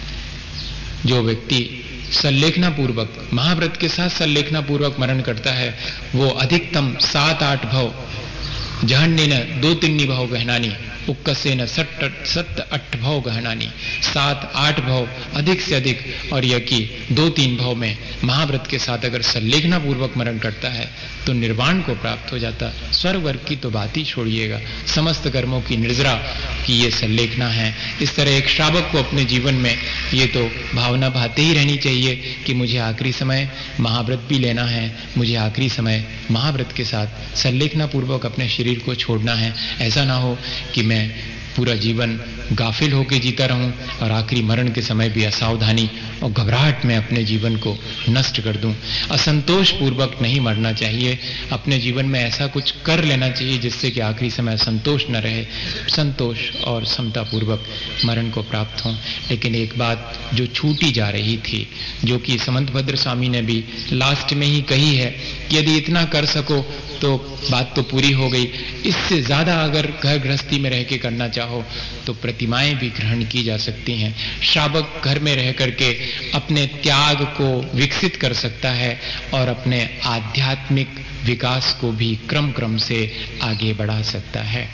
जो व्यक्ति सल्लेखना पूर्वक, महाव्रत के साथ सल्लेखना पूर्वक मरण करता है, वो अधिकतम सात आठ भव, जहन्ने न दो तिन्नी भव गहनानी, उक्कसे न सट सत्त अठ भव गहनानी, सात आठ भव अधिक से अधिक, और यह कि दो तीन भव में महाव्रत के साथ अगर सल्लेखना पूर्वक मरण करता है तो निर्वाण को प्राप्त हो जाता। स्वर्ग वर्ग की तो बात ही छोड़िएगा, समस्त कर्मों की निर्जरा की ये सल्लेखना है। इस तरह एक श्रावक को अपने जीवन में ये तो भावना भाते ही रहनी चाहिए कि मुझे आखिरी समय महाव्रत भी लेना है, मुझे आखिरी समय महाव्रत के साथ सल्लेखना पूर्वक अपने शरीर को छोड़ना है। ऐसा ना हो कि मैं पूरा जीवन गाफिल होकर जीता रहूं और आखिरी मरण के समय भी असावधानी और घबराहट में अपने जीवन को नष्ट कर दूं। असंतोष पूर्वक नहीं मरना चाहिए, अपने जीवन में ऐसा कुछ कर लेना चाहिए जिससे कि आखिरी समय असंतोष न रहे, संतोष और समता पूर्वक मरण को प्राप्त हों। लेकिन एक बात जो छूटी जा रही थी, जो कि समंतभद्र स्वामी ने भी लास्ट में ही कही है कि यदि इतना कर सको तो बात तो पूरी हो गई, इससे ज्यादा अगर घर गृहस्थी में रह के करना चाहो तो प्रतिमाएं भी ग्रहण की जा सकती हैं। श्रावक घर में रह करके अपने त्याग को विकसित कर सकता है और अपने आध्यात्मिक विकास को भी क्रम क्रम से आगे बढ़ा सकता है।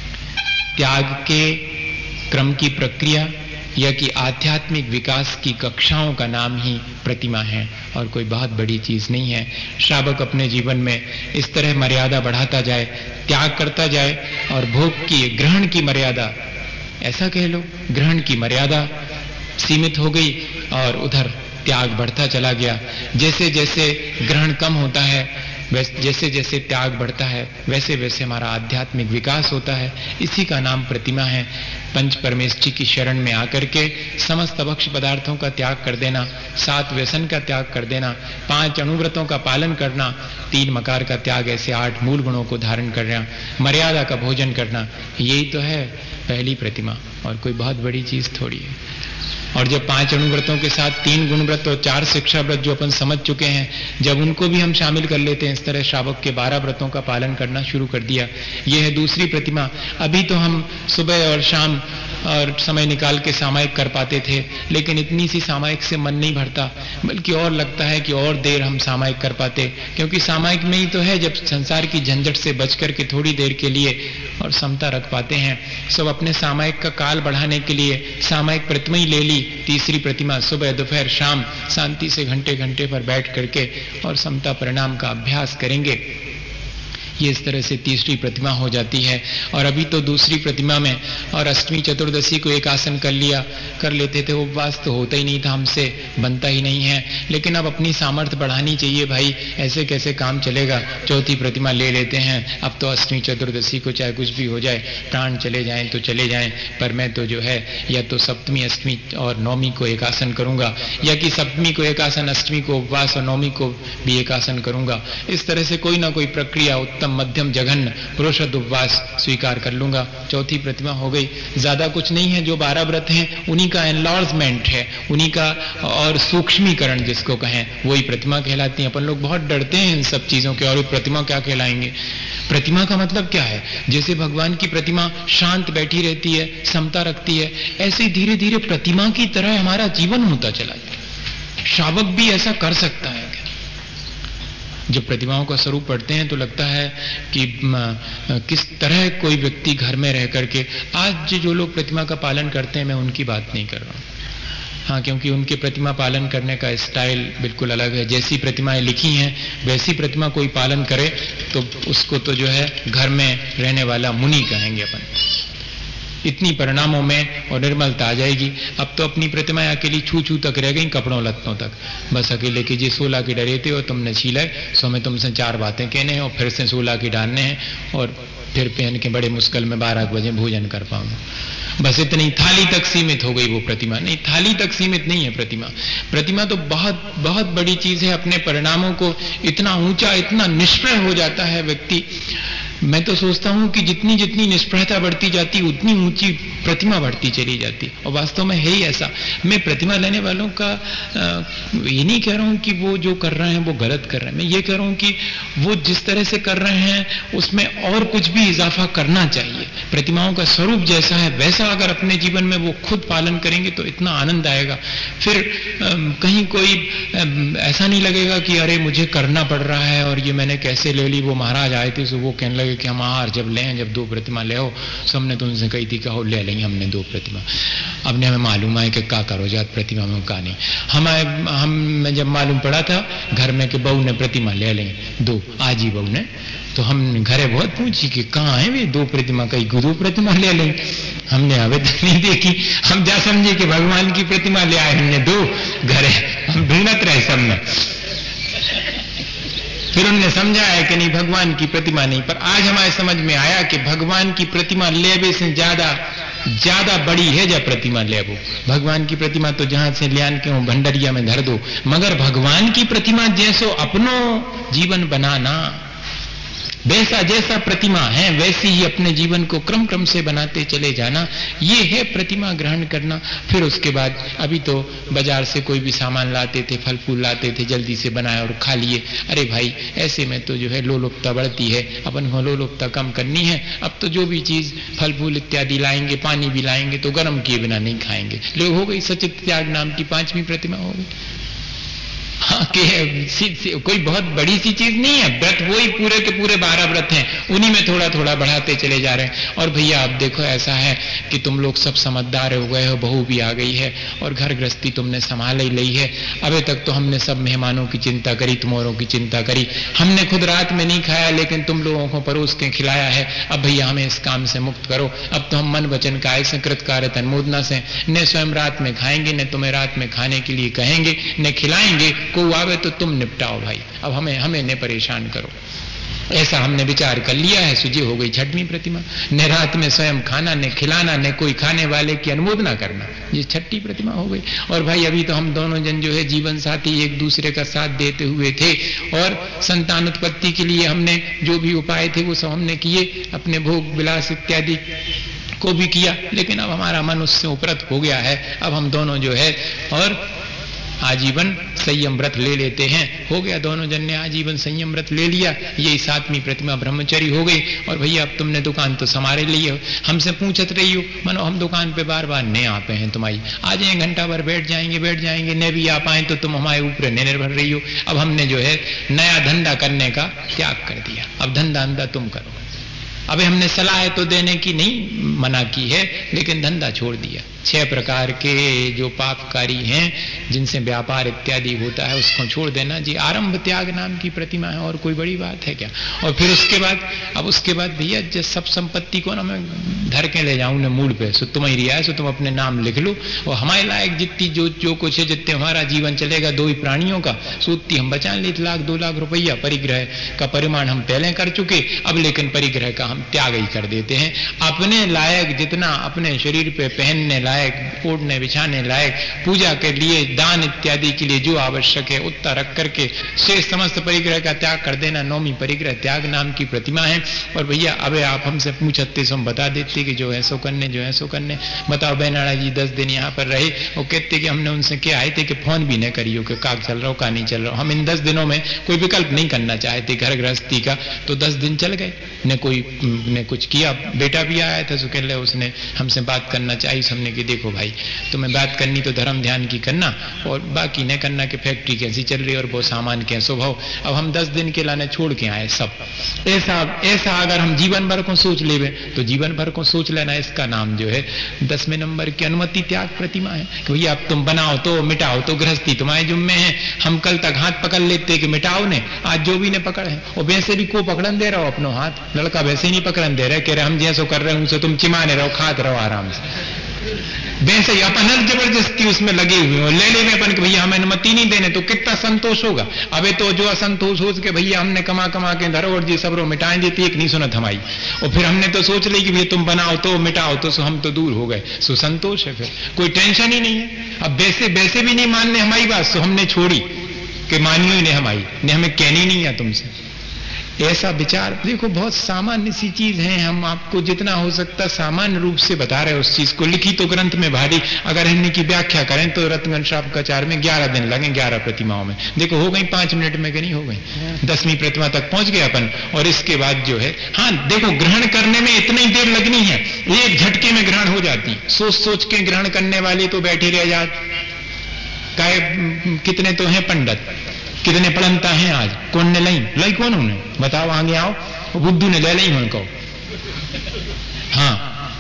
त्याग के क्रम की प्रक्रिया या कि आध्यात्मिक विकास की कक्षाओं का नाम ही प्रतिमा है और कोई बहुत बड़ी चीज नहीं है। श्रावक अपने जीवन में इस तरह मर्यादा बढ़ाता जाए, त्याग करता जाए और भोग की ग्रहण की मर्यादा, ऐसा कह लो ग्रहण की मर्यादा सीमित हो गई और उधर त्याग बढ़ता चला गया। जैसे जैसे ग्रहण कम होता है, जैसे जैसे त्याग बढ़ता है, वैसे वैसे हमारा आध्यात्मिक विकास होता है। इसी का नाम प्रतिमा है। पंच परमेष्ठी की शरण में आकर के समस्त भक्ष्य पदार्थों का त्याग कर देना, सात व्यसन का त्याग कर देना, पांच अणुव्रतों का पालन करना, तीन मकार का त्याग, ऐसे आठ मूल गुणों को धारण करना, मर्यादा का भोजन करना, यही तो है पहली प्रतिमा और कोई बहुत बड़ी चीज थोड़ी है। और जब पांच अणुव्रतों के साथ तीन गुणव्रत और चार शिक्षा व्रत जो अपन समझ चुके हैं, जब उनको भी हम शामिल कर लेते हैं, इस तरह श्रावक के बारह व्रतों का पालन करना शुरू कर दिया। यह है दूसरी प्रतिमा। अभी तो हम सुबह और शाम और समय निकाल के सामायिक कर पाते थे, लेकिन इतनी सी सामायिक से मन नहीं भरता, बल्कि और लगता है कि और देर हम सामायिक कर पाते, क्योंकि सामायिक में ही तो है जब संसार की झंझट से बच करके थोड़ी देर के लिए और समता रख पाते हैं। सब अपने सामायिक का काल बढ़ाने के लिए सामायिक प्रतिमा ही ले ली, तीसरी प्रतिमा, सुबह दोपहर शाम शांति से घंटे घंटे पर बैठ करके और समता परिणाम का अभ्यास करेंगे। ये इस तरह से तीसरी प्रतिमा हो जाती है। और अभी तो दूसरी प्रतिमा में और अष्टमी चतुर्दशी को एक आसन कर लिया कर लेते थे, उपवास तो होता ही नहीं था, हमसे बनता ही नहीं है। लेकिन अब अपनी सामर्थ्य बढ़ानी चाहिए भाई, ऐसे कैसे काम चलेगा। चौथी प्रतिमा ले लेते हैं। अब तो अष्टमी चतुर्दशी को चाहे कुछ भी हो जाए, प्राण चले जाएं तो चले जाएं, पर मैं तो जो है या तो सप्तमी अष्टमी और नौमी को एक आसन करूंगा, या कि सप्तमी को एक आसन, अष्टमी को उपवास और नौमी को भी एक आसन करूंगा। इस तरह से कोई ना कोई प्रक्रिया मध्यम जघन्य पुरुषद उपवास स्वीकार कर लूंगा। चौथी प्रतिमा हो गई। ज्यादा कुछ नहीं है, जो बारह व्रत हैं उन्हीं का एनलार्जमेंट है, उन्हीं का और सूक्ष्मीकरण जिसको कहें, वही प्रतिमा कहलाती है। अपन लोग बहुत डरते हैं इन सब चीजों के, और प्रतिमा क्या कहलाएंगे। प्रतिमा का मतलब क्या है? जैसे भगवान की प्रतिमा शांत बैठी रहती है, समता रखती है, ऐसे धीरे धीरे प्रतिमा की तरह हमारा जीवन होता चला जाए। श्रावक भी ऐसा कर सकता है। जब प्रतिमाओं का स्वरूप पढ़ते हैं तो लगता है कि किस तरह कोई व्यक्ति घर में रह करके, आज जो लोग प्रतिमा का पालन करते हैं मैं उनकी बात नहीं कर रहा हूं, हाँ, क्योंकि उनके प्रतिमा पालन करने का स्टाइल बिल्कुल अलग है। जैसी प्रतिमाएं लिखी हैं वैसी प्रतिमा कोई पालन करे तो उसको तो जो है घर में रहने वाला मुनि कहेंगे अपन। इतनी परिणामों में और निर्मलता आ जाएगी। अब तो अपनी प्रतिमाएं अकेली छू छू तक रह गई, कपड़ों लत्तों तक, बस अकेले की जी सोलह की डरे थे और तुमने छीला, सो मैं तुमसे चार बातें कहने हैं और फिर से सोलह की डालने हैं और फिर पहन के बड़े मुश्किल में बारह बजे भोजन कर पाऊंगा। बस इतनी थाली तक सीमित हो गई वो प्रतिमा। नहीं, थाली तक सीमित नहीं है प्रतिमा। प्रतिमा तो बहुत बहुत बड़ी चीज है। अपने परिणामों को इतना ऊंचा, इतना निष्प्रह हो जाता है व्यक्ति। मैं तो सोचता हूं कि जितनी जितनी निष्प्रहता बढ़ती जाती उतनी ऊंची प्रतिमा बढ़ती चली जाती, और वास्तव में है ही ऐसा। मैं प्रतिमा लेने वालों का ये नहीं कह रहा हूं कि वो जो कर रहे हैं वो गलत कर रहे हैं, मैं ये कह रहा हूं कि वो जिस तरह से कर रहे हैं उसमें और कुछ भी इजाफा करना चाहिए। प्रतिमाओं का स्वरूप जैसा है वैसा अगर अपने जीवन में वो खुद पालन करेंगे तो इतना आनंद आएगा। फिर कहीं कोई ऐसा नहीं लगेगा कि अरे मुझे करना पड़ रहा है और ये मैंने कैसे ले ली। वो महाराज आए थे सो वो कहने लगे कि हम आहार जब लें, जब दो प्रतिमा ले आओ, सो हमने तो उनसे कही थी कहो ले लेंगे हमने दो प्रतिमा। अब हमें मालूम है कि का करो जात प्रतिमा में का नहीं। हमें हम जब मालूम पड़ा था घर में कि बहू ने प्रतिमा ले लेंगे दो, आज ही बहू ने, तो हम घरे बहुत पूछी कि कहाँ है वे दो प्रतिमा, कहीं दो प्रतिमा ले लेंगे। हमने अभी तक नहीं देखी। हम जा समझे कि भगवान की प्रतिमा ले आए हमने दो घरे, हम ढूंढत रहे सब में। फिर उन्होंने समझाया कि नहीं भगवान की प्रतिमा नहीं, पर आज हमारे समझ में आया कि भगवान की प्रतिमा लेवे से ज्यादा ज्यादा बड़ी है जब प्रतिमा लेवो। भगवान की प्रतिमा तो जहां से लियान के भंडरिया में धर दो, मगर भगवान की प्रतिमा जैसो अपनो जीवन बनाना, वैसा जैसा प्रतिमा है वैसे ही अपने जीवन को क्रम क्रम से बनाते चले जाना, ये है प्रतिमा ग्रहण करना। फिर उसके बाद अभी तो बाजार से कोई भी सामान लाते थे, फल फूल लाते थे, जल्दी से बनाए और खा लिए। अरे भाई ऐसे में तो जो है लोलुपता बढ़ती है, अपन को लोलुपता कम करनी है। अब तो जो भी चीज फल फूल इत्यादि लाएंगे, पानी भी लाएंगे तो गर्म किए बिना नहीं खाएंगे। लोग हो गई सचित त्याग नाम की पांचवी प्रतिमा हो गई। हाँ कि कोई बहुत बड़ी सी चीज नहीं है, व्रत वही पूरे के पूरे बारह व्रत हैं, उन्हीं में थोड़ा थोड़ा बढ़ाते चले जा रहे हैं। और भैया अब देखो ऐसा है कि तुम लोग सब समझदार हो गए हो, बहू भी आ गई है और घर गृहस्थी तुमने संभाल ही ली है। अभी तक तो हमने सब मेहमानों की चिंता करी, तुम्हारों की चिंता करी, हमने खुद रात में नहीं खाया लेकिन तुम लोगों को परोस के खिलाया है। अब भैया हमें इस काम से मुक्त करो। अब तो हम मन वचन काय से कृत कार्य अनुमोदना से न स्वयं रात में खाएंगे, न तुम्हें रात में खाने के लिए कहेंगे, न खिलाएंगे। को आवे तो तुम निपटाओ भाई, अब हमें हमें न परेशान करो। ऐसा हमने विचार कर लिया है। सुजी हो गई छठवीं प्रतिमा। न रात में स्वयं खाना, न खिलाना, न कोई खाने वाले की अनुमोदना करना, ये छठी प्रतिमा हो गई। और भाई अभी तो हम दोनों जन जो है जीवन साथी एक दूसरे का साथ देते हुए थे और संतान उत्पत्ति के लिए हमने जो भी उपाय थे वो सब हमने किए, अपने भोग विलास इत्यादि को भी किया, लेकिन अब हमारा मन उससे उपरत हो गया है। अब हम दोनों जो है और आजीवन संयम व्रत ले लेते हैं। हो गया, दोनों जन ने आजीवन संयम व्रत ले लिया। यही सातवीं प्रतिमा ब्रह्मचरी हो गई। और भैया अब तुमने दुकान तो संभाले ली हो, हमसे पूछत रही हो, मानो हम दुकान पे बार बार नहीं आ पाए हैं तुम्हारी, आ जाए घंटा भर बैठ जाएंगे बैठ जाएंगे न भी आ पाए तो तुम हमारे ऊपर निर्भर रही हो। अब हमने जो है नया धंधा करने का त्याग कर दिया, अब धंधा धंधा तुम करो। अभी हमने सलाह तो देने की नहीं मना की है, लेकिन धंधा छोड़ दिया। छह प्रकार के जो पापकारी हैं जिनसे व्यापार इत्यादि होता है उसको छोड़ देना जी। आरंभ त्याग नाम की प्रतिमा है, और कोई बड़ी बात है क्या। और फिर उसके बाद अब उसके बाद भैया जब सब संपत्ति को ना मैं धर के ले जाऊं न मूड पे, सो तुम ही रिया है, सो तुम अपने नाम लिख लो, और हमारे लायक जितनी जो जो कुछ है, जितने हमारा जीवन चलेगा दो ही प्राणियों का, सो उतनी हम बचा ले। लाख दो लाख रुपया परिग्रह का परिमाण हम पहले कर चुके, अब लेकिन परिग्रह का हम त्याग ही कर देते हैं। अपने लायक जितना अपने शरीर पे पहनने लायक, ओढ़ने बिछाने लायक, पूजा के लिए, दान इत्यादि के लिए जो आवश्यक है उतना रख करके शेष समस्त परिग्रह का त्याग कर देना। नौवीं परिग्रह त्याग नाम की प्रतिमा है। और भैया अब आप हमसे पूछते सो हम बता देते कि जो है सो करने, जो है सो करने। बताओ बेनाड़ा जी दस दिन यहाँ पर रहे, वो कहते कि हमने उनसे क्या आए थे कि फोन भी न करियो कि का चल रहा हो का नहीं चल रहा हो। हम इन दस दिनों में कोई विकल्प नहीं करना चाहते घर गृहस्थी का, तो दस दिन चल गए, न कोई ने कुछ किया। बेटा भी आया था, सो कह उसने हमसे बात करना चाहिए। हमने कि देखो भाई तुम्हें बात करनी तो धर्म ध्यान की करना, और बाकी न करना कि फैक्ट्री कैसी चल रही है और वो सामान के स्वभाव। अब हम दस दिन के लाने छोड़ के आए सब। ऐसा ऐसा अगर हम जीवन भर को सोच लेवे तो जीवन भर को सोच लेना। इसका नाम जो है दसवें नंबर की अनुमति त्याग प्रतिमा है कि भैया अब तुम बनाओ तो मिटाओ तो गृहस्थी तुम्हारे जुम्मे है। हम कल तक हाथ पकड़ लेते कि मिटाओ ने, आज जो भी ने पकड़ है, और वैसे भी को पकड़न दे रहा हो अपनो हाथ, लड़का वैसे ही नहीं पकड़न दे रहे, कह रहे हम जैसो कर रहे हैं तुम चिमाने रहो, खाते रहो आराम से। वैसे ही अपन जबरदस्ती उसमें लगे हुए हो, ले ले में अपन भैया हमें अनुमति नहीं देने, तो कितना संतोष होगा। अबे तो जो असंतोष हो के भैया हमने कमा कमा के धरोहर जी सबरो मिटाएं देती, एक नहीं सुनत हमारी। और फिर हमने तो सोच ली कि भैया तुम बनाओ तो मिटाओ तो, सो हम तो दूर हो गए, सो संतोष है, फिर कोई टेंशन ही नहीं है। अब वैसे वैसे भी नहीं मानने हमारी बात, सो हमने छोड़ी कि मानियो ही नहीं हमारी, नहीं हमें कहनी नहीं है तुमसे। ऐसा विचार देखो बहुत सामान्य सी चीज है, हम आपको जितना हो सकता सामान्य रूप से बता रहे हैं उस चीज को। लिखी तो ग्रंथ में भारी, अगर हमने की व्याख्या करें तो रत्नगंज शापकाचार्य में ग्यारह दिन लगे ग्यारह प्रतिमाओं में। देखो हो गई पांच मिनट में कि नहीं हो गई, दसवीं प्रतिमा तक पहुंच गए अपन। और इसके बाद जो है हाँ देखो ग्रहण करने में इतनी देर लगनी है, एक झटके में ग्रहण हो जाती। सोच सोच के ग्रहण करने वाले तो बैठे रह जाते, काय कितने तो हैं पंडित, कितने पढ़नता हैं आज, कौन ने लई लई कौन उन्हें बताओ, आगे आओ, बुद्धू ने ले ली उनको। हाँ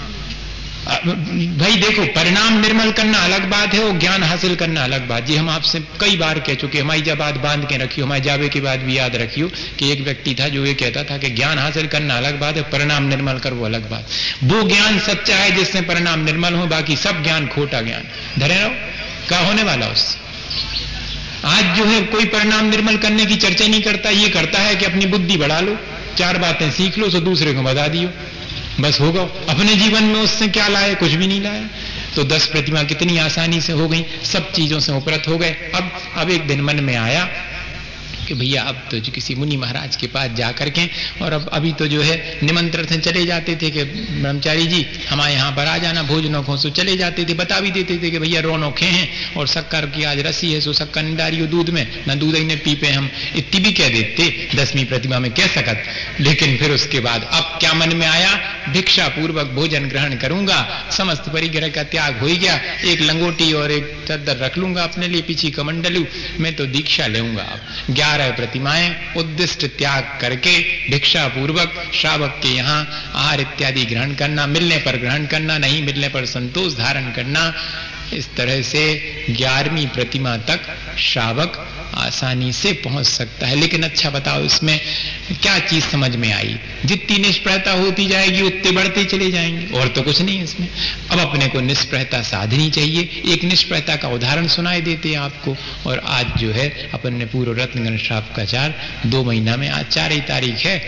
भाई देखो परिणाम निर्मल करना अलग बात है, और ज्ञान हासिल करना अलग बात। जी हम आपसे कई बार कह चुके, हमारी जब बात बांध के रखियो, हमारे जावे के बाद भी याद रखियो कि एक व्यक्ति था जो ये कहता था कि ज्ञान हासिल करना अलग बात है, परिणाम निर्मल कर वो अलग बात। वो ज्ञान सच्चा है जिससे परिणाम निर्मल हो, बाकी सब ज्ञान खोटा ज्ञान। धरे रहो, क्या होने वाला उससे। आज जो है कोई परिणाम निर्मल करने की चर्चा नहीं करता, ये करता है कि अपनी बुद्धि बढ़ा लो, चार बातें सीख लो, सो दूसरे को बता दियो, बस होगा। अपने जीवन में उससे क्या लाए, कुछ भी नहीं लाया। तो दस प्रतिमा कितनी आसानी से हो गई, सब चीजों से उपरत हो गए। अब अब एक दिन मन में आया कि भैया अब तो जो किसी मुनि महाराज के पास जा करके, और अब अभी तो जो है निमंत्रण से चले जाते थे कि ब्रह्मचारी जी हमारे यहाँ पर आ जाना भोजनों को, सो चले जाते थे, बता भी देते थे कि भैया रोनोखे हैं और शक्कर की आज रसी है, सो शक्कर नहीं डारी हो दूध में, न दूध ही ने पीपे हम, इतनी भी कह देते दसवीं प्रतिमा में कह सकत। लेकिन फिर उसके बाद अब क्या मन में आया, भिक्षा पूर्वक भोजन ग्रहण करूंगा, समस्त परिग्रह का त्याग हो गया, एक लंगोटी और एक चद्दर रख लूंगा अपने लिए पीछी कमंडलू, मैं तो दीक्षा लेऊंगा। अब ग्यारह प्रतिमाएं उद्दिष्ट त्याग करके भिक्षा पूर्वक श्रावक के यहाँ आहार इत्यादि ग्रहण करना, मिलने पर ग्रहण करना, नहीं मिलने पर संतोष धारण करना। इस तरह से ग्यारहवीं प्रतिमा तक श्रावक आसानी से पहुंच सकता है। लेकिन अच्छा बताओ इसमें क्या चीज समझ में आई? जितनी निष्प्रहता होती जाएगी उतने बढ़ते चले जाएंगे, और तो कुछ नहीं इसमें। अब अपने को निष्प्रहता साधनी चाहिए। एक निष्प्रहता का उदाहरण सुनाई देते हैं आपको। और आज जो है अपन ने पूर्व रत्नगण श्राप का चार दो महीना में, आज चार ही तारीख है,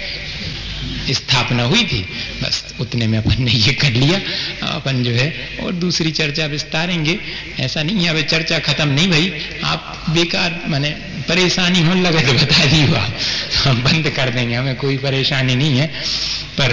स्थापना हुई थी, बस उतने में अपन ने ये कर लिया। अपन जो है और दूसरी चर्चा विस्तारेंगे, ऐसा नहीं है अब चर्चा खत्म नहीं भई, आप बेकार माने परेशानी होने लगे तो बता दियो, आप हम बंद कर देंगे, हमें कोई परेशानी नहीं है। पर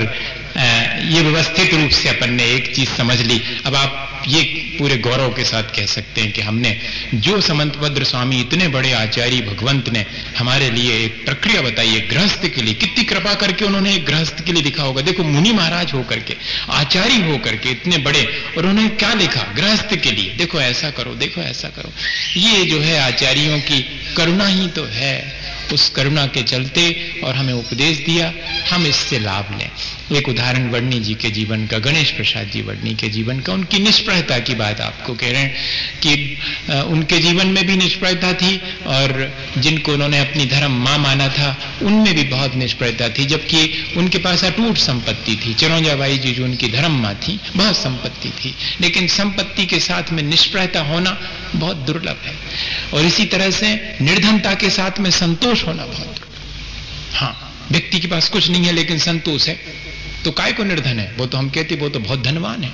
ये व्यवस्थित रूप से अपन ने एक चीज समझ ली। अब आप ये पूरे गौरव के साथ कह सकते हैं कि हमने जो समंतभद्र स्वामी इतने बड़े आचार्य भगवंत ने हमारे लिए एक प्रक्रिया बताई है गृहस्थ के लिए, कितनी कृपा करके उन्होंने एक गृहस्थ के लिए लिखा होगा। देखो मुनि महाराज होकर के, आचार्य होकर के इतने बड़े, और उन्होंने क्या लिखा गृहस्थ के लिए, देखो ऐसा करो, देखो ऐसा करो। ये जो है आचार्यों की करुणा ही तो है, उस करुणा के चलते और हमें उपदेश दिया, हम इससे लाभ लें। एक उदाहरण वर्णी जी के जीवन का, गणेश प्रसाद जी वर्णी के जीवन का, उनकी निष्प्रहता की बात आपको कह रहे हैं कि उनके जीवन में भी निष्प्रहता थी, और जिनको उन्होंने अपनी धर्म मां माना था उनमें भी बहुत निष्प्रहता थी, जबकि उनके पास अटूट संपत्ति थी। चिरौंजाबाई जी जो उनकी धर्म मां थी, बहुत संपत्ति थी, लेकिन संपत्ति के साथ में निष्प्रहता होना बहुत दुर्लभ है। और इसी तरह से निर्धनता के साथ में संतोष होना बहुत दुर्लभ। हाँ, व्यक्ति के पास कुछ नहीं है लेकिन संतोष है, तो काय को निर्धन है? वो तो हम कहते वो तो बहुत धनवान है,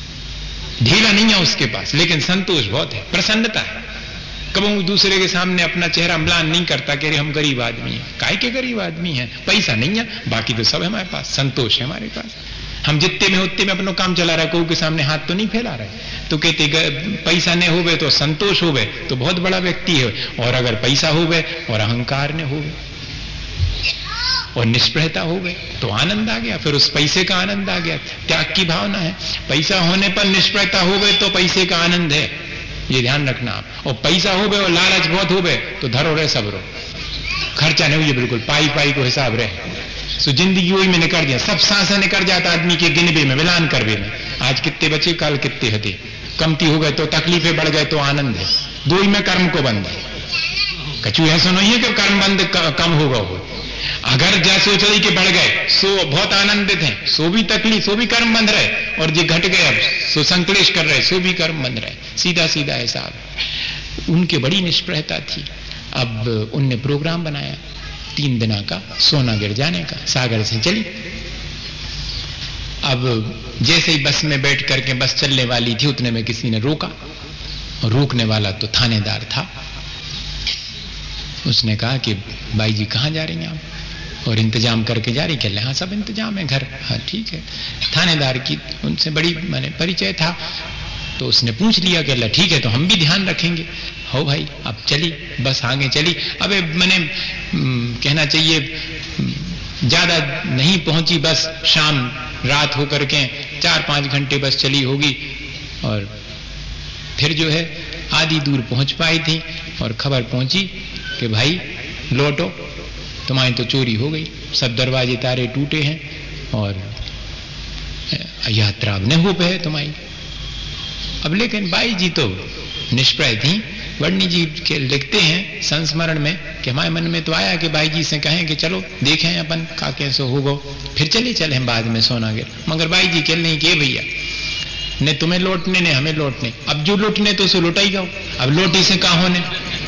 ढीला नहीं है उसके पास, लेकिन संतोष बहुत है, प्रसन्नता है। कभी दूसरे के सामने अपना चेहरा म्लान नहीं करता कि हम गरीब आदमी हैं। काय के गरीब आदमी हैं? पैसा नहीं है, बाकी तो सब है हमारे पास, संतोष है हमारे पास। हम जितने में उतने में अपना काम चला रहे, कोई के सामने हाथ तो नहीं फैला रहे। तो कहते पैसा ने होवे तो संतोष होवे तो बहुत बड़ा व्यक्ति है, और अगर पैसा होवे और अहंकार ने होवे और निष्प्रहता हो गई तो आनंद आ गया, फिर उस पैसे का आनंद आ गया, त्याग की भावना है। पैसा होने पर निष्प्रहता हो गए तो पैसे का आनंद है, ये ध्यान रखना आप। और पैसा हो गए और लालच बहुत हो गए तो धरो रहे सब रो, खर्चा नहीं हुई, बिल्कुल पाई पाई को हिसाब रहे। सो जिंदगी वही में निकल गया, सब सांसें निकल जाता आदमी के गिनबे में, मिलान करबे में। आज कितने बचे, कल कितने हते, कमती हो गए तो तकलीफें बढ़ गए तो आनंद है। दो ही में कर्म को बंद है, कछु ऐसा नहीं है कि कर्म बंद कम होगा। हो अगर जैसे चली के बढ़ गए सो बहुत आनंदित हैं, सो भी तकलीफ, सो भी कर्म बंद रहे, और जो घट गए अब सो संकलेश कर रहे, सो भी कर्म बंद रहे। सीधा सीधा हिसाब। उनके बड़ी निष्प्रहता थी। अब उनने प्रोग्राम बनाया तीन दिना का सोना गिर जाने का, सागर से चली। अब जैसे ही बस में बैठ करके बस चलने वाली थी उतने में किसी ने रोका, और रोकने वाला तो थानेदार था। उसने कहा कि भाई जी कहाँ जा रही हैं आप? और इंतजाम करके जा रही? कह ले हाँ सब इंतजाम है, घर। हाँ ठीक है। थानेदार की उनसे बड़ी मैंने परिचय था, तो उसने पूछ लिया कि अल्लाह ठीक है तो हम भी ध्यान रखेंगे। हो भाई अब चली बस, आगे चली। अबे मैंने कहना चाहिए ज्यादा नहीं पहुंची बस, शाम रात होकर के चार पांच घंटे बस चली होगी, और फिर जो है आधी दूर पहुंच पाई थी और खबर पहुंची कि भाई लौटो, तुम्हारी तो चोरी हो गई, सब दरवाजे तारे टूटे हैं और यात्रा अब न हो पे है तुम्हारी। अब लेकिन बाई जी तो निष्प्रय थी। वर्णी जी के लिखते हैं संस्मरण में कि हमारे मन में तो आया कि बाई जी से कहें कि चलो देखें अपन का कैसे होगा, फिर चले चले हम बाद में सोनागिर। मगर बाई जी कह नहीं कि भैया ने तुम्हें लौटने ने हमें लौटने, अब जो लौटने तो उसे लौटा ही जाओ, अब लौटी से कहा होने।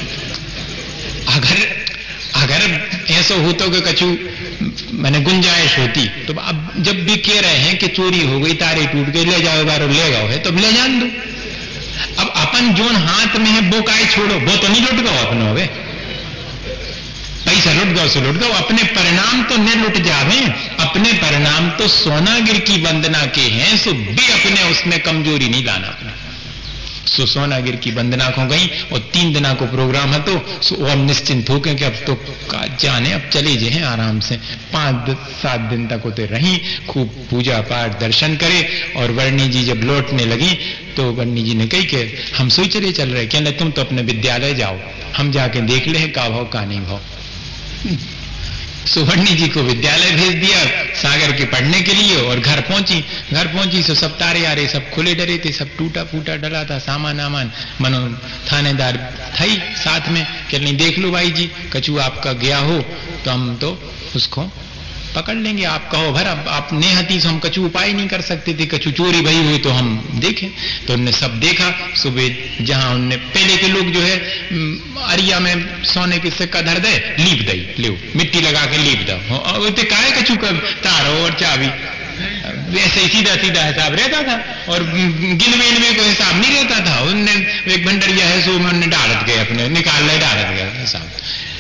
अगर अगर ऐसा होता कि कछु मैंने गुंजाइश होती तो अब जब भी कह रहे हैं कि चोरी हो गई, तारे टूट गए, ले जाओ बारो ले जाओ है तो ले जान दो। अब अपन जोन हाथ में है वो काय छोड़ो, वो तो नहीं लौट गो अपनो। पैसा लुट गओ सो लुट गओ, अपने परिणाम तो न लुट जावे, अपने परिणाम तो सोनागिर की वंदना के हैं, सो भी अपने उसमें कमजोरी नहीं लाना अपने। सो सोनागिर की वंदना को गई और तीन दिना को प्रोग्राम है, तो सो और निश्चिंत हो के कि अब तो जाने अब चले जे हैं आराम से। पांच सात दिन तक होते रही, खूब पूजा पाठ दर्शन करे, और वर्णी जी जब लौटने लगी तो वर्णी जी ने कही कि हम सोई चले चल रहे, कहने तुम तो अपने विद्यालय जाओ, हम जाके देख ले का भाव का नहीं भाव। सुवर्णी जी को विद्यालय भेज दिया सागर के पढ़ने के लिए, और घर पहुंची घर पहुंची सो सब तारे आरे सब खुले डरे थे, सब टूटा फूटा डला था, सामान आमान। मनो थानेदार थी साथ में, कह नहीं देख लो भाई जी, कछु आपका गया हो तो हम तो उसको पकड़ लेंगे, आप कहो भर, अब आप नेहती से हम कछु उपाय नहीं कर सकते थे, कछु चोरी भई हुई तो हम देखें। तो उनने सब देखा, सुबह जहां उनने पहले के लोग जो है अरिया में सोने की सिक्का धर दे, लीप दई ले मिट्टी लगा के लीप दो, काहे कछु कर तारो और चाबी, वैसे ही सीधा सीधा हिसाब रहता था, और गिनवे में कोई हिसाब नहीं रहता था। उनने एक भंडरिया है सो उन्होंने डालत गए अपने, निकाल ले डालत गए हिसाब।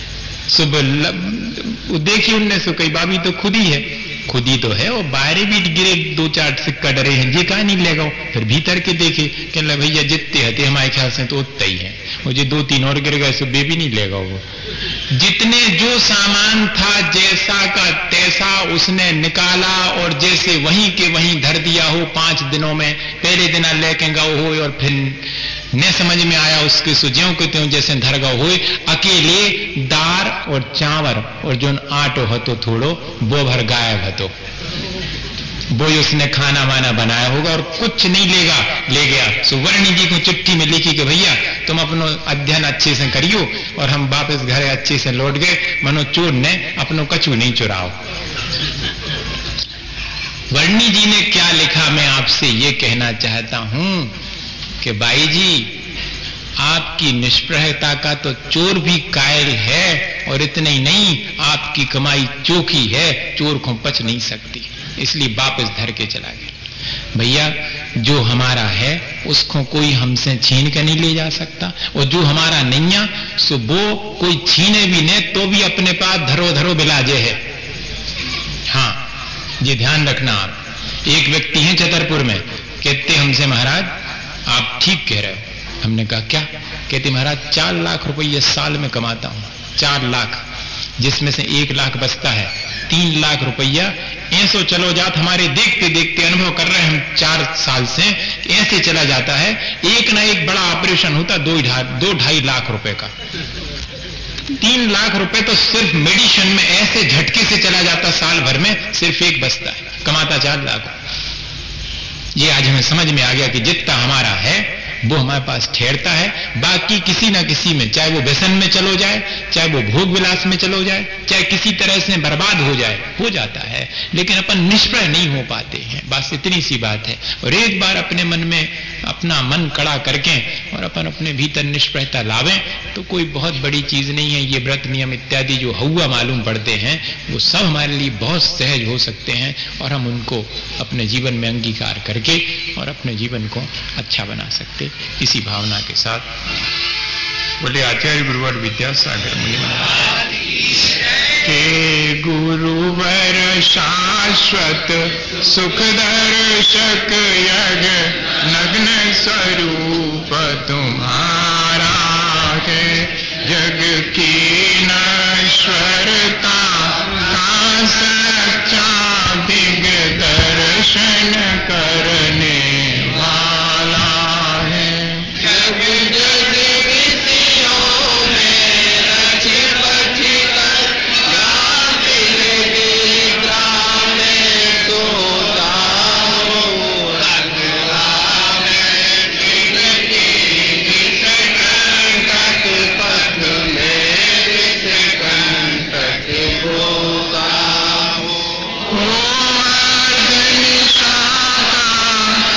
सुबह देखी उनने सो कई बाबी तो खुद ही है, खुद ही तो है, और बाहर भी गिरे दो चार सिक्का डरे हैं, ये कहा नहीं लेगा। फिर भीतर के देखे, कहने भैया जितने हते हमारे ख्याल से तो उतना ही है, मुझे दो तीन और गिर गए सो बेबी नहीं लेगा वो। जितने जो सामान था जैसा का तैसा उसने निकाला, और जैसे वहीं के वहीं धर दिया हो। पांच दिनों में पहले दिन लेके गौ हो, और फिर न समझ में आया उसके सुज्यों के त्यों जैसे धर गौ हो। अकेले दार और चावल और जो आटो हतो थोड़ो वो भर गायब हतो, वो उसने खाना वाना बनाया होगा और कुछ नहीं लेगा ले गया। सुवर्णी जी को चिट्ठी में लिखी कि भैया तुम अपनो अध्ययन अच्छे से करियो, और हम वापस घर अच्छे से लौट गए, मनो चोर ने अपनो कछु नहीं चुराओ। वर्णी जी ने क्या लिखा, मैं आपसे ये कहना चाहता हूं कि भाई जी आपकी निष्प्रहता का तो चोर भी कायल है, और इतने ही नहीं आपकी कमाई चोखी है, चोर को पच नहीं सकती, इसलिए वापस धर के चला गया। भैया जो हमारा है उसको कोई हमसे छीन के नहीं ले जा सकता, और जो हमारा नैया सो वो कोई छीने भी नहीं तो भी अपने पास धरो धरो बिलाजे है। हाँ ये ध्यान रखना आप। एक व्यक्ति है छतरपुर में, कहते हमसे महाराज आप ठीक कह रहे हो। हमने कहा क्या? कहते महाराज चार लाख रुपये साल में कमाता हूं, चार लाख, जिसमें से एक लाख बचता है, तीन लाख रुपया ऐसो चलो जात, हमारे देखते देखते अनुभव कर रहे हैं हम चार साल से, ऐसे चला जाता है। एक ना एक बड़ा ऑपरेशन होता दो दो ढाई लाख रुपए का, तीन लाख रुपए तो सिर्फ मेडिसिन में ऐसे झटके से चला जाता, साल भर में सिर्फ एक बचता है, कमाता चार लाख। ये आज हमें समझ में आ गया कि जितना हमारा है वो हमारे पास ठहरता है, बाकी किसी ना किसी में, चाहे वो व्यसन में चलो जाए, चाहे वो भोग विलास में चलो जाए, चाहे किसी तरह से बर्बाद हो जाए, हो जाता है, लेकिन अपन निष्प्रह नहीं हो पाते हैं, बस इतनी सी बात है। और एक बार अपने मन में अपना मन कड़ा करके और अपन अपने भीतर निष्प्रहता लावें तो कोई बहुत बड़ी चीज नहीं है। ये व्रत नियम इत्यादि जो हुआ मालूम पड़ते हैं वो सब हमारे लिए बहुत सहज हो सकते हैं, और हम उनको अपने जीवन में अंगीकार करके और अपने जीवन को अच्छा बना सकते। इसी भावना के साथ बोले आचार्य गुरुवर विद्यासागर मुनि महाराज के गुरुवर शाश्वत सुख दर्शक यग नग्न स्वरूप तुम्हारा है, जग की नश्वरता का सच्चा दिग दर्शन करने वाला है। जग जग विषयों में रच बच कर गाफिल निद्रा में सोता हो, अगला में जिंदगी विषकंटक पथ में विषकंटक होता हो।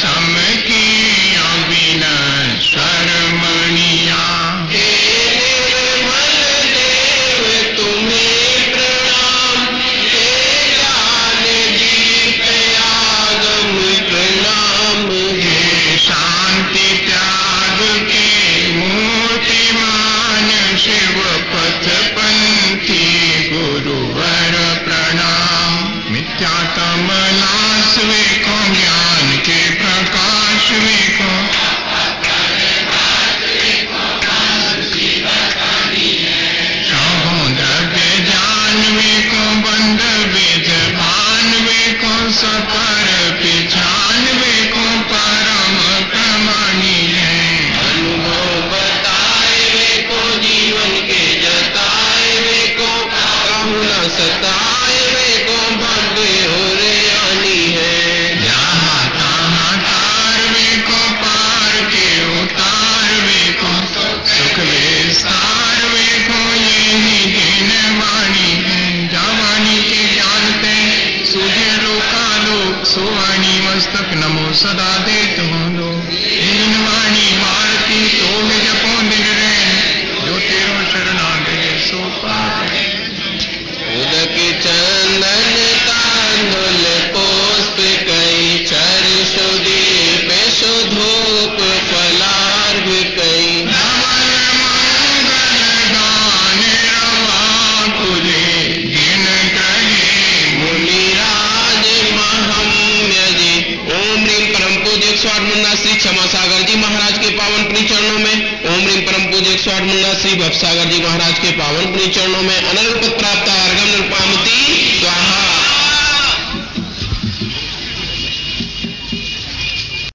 सम की अविनश्वर मणिया। हे निर्मल देव तुम्हें प्रणाम, हे ज्ञान दीप आगम प्रणाम। हे शांति त्याग के मूर्तिमान शिव पथ पंथी गुरुवर प्रणाम। मिथ्यात्म नाश वेको ज्ञान के प्रकाश वेको, शोभो द्रव्य जान वेको बंध वेद भान वेको, सपर पिछान वेको परम प्रमाणी है। अनुभव बताए वेको जीवन के जताए वेको, कहु न सताए वेको भव्य हो रे आनी है। जहाँ तहाँ तार वेको पार के उतार वेको, सुख विस्तार वेको यही दिन वाणी है। जावाणी के जानते सूझे लोकालोक, सोवाणी मस्तक नमो सदा देत हो लोग। दिन वाणी मारती तो है जपो दिन रैन, जो तेरो शरणागत सो पावे। उदक चंदन तांदुल पुष्प कई, चर सुदीप सुधूप फलार्घ कई। नमन मंगल गान रवा कुले, जिन कहे मुनिराज महाम्य जी। ओम रीम परम पूज्य एक सौ आठ मुन्ना श्री क्षमा सागर जी महाराज के पावन पुण्य चरणों में, ओम रीम परम पूज्य एक सौ आठ मुन्ना श्री भवसागर जी महाराज के पावन पुण्य चरणों में अनर्गल पद प्राप्त अर्घम नृपामती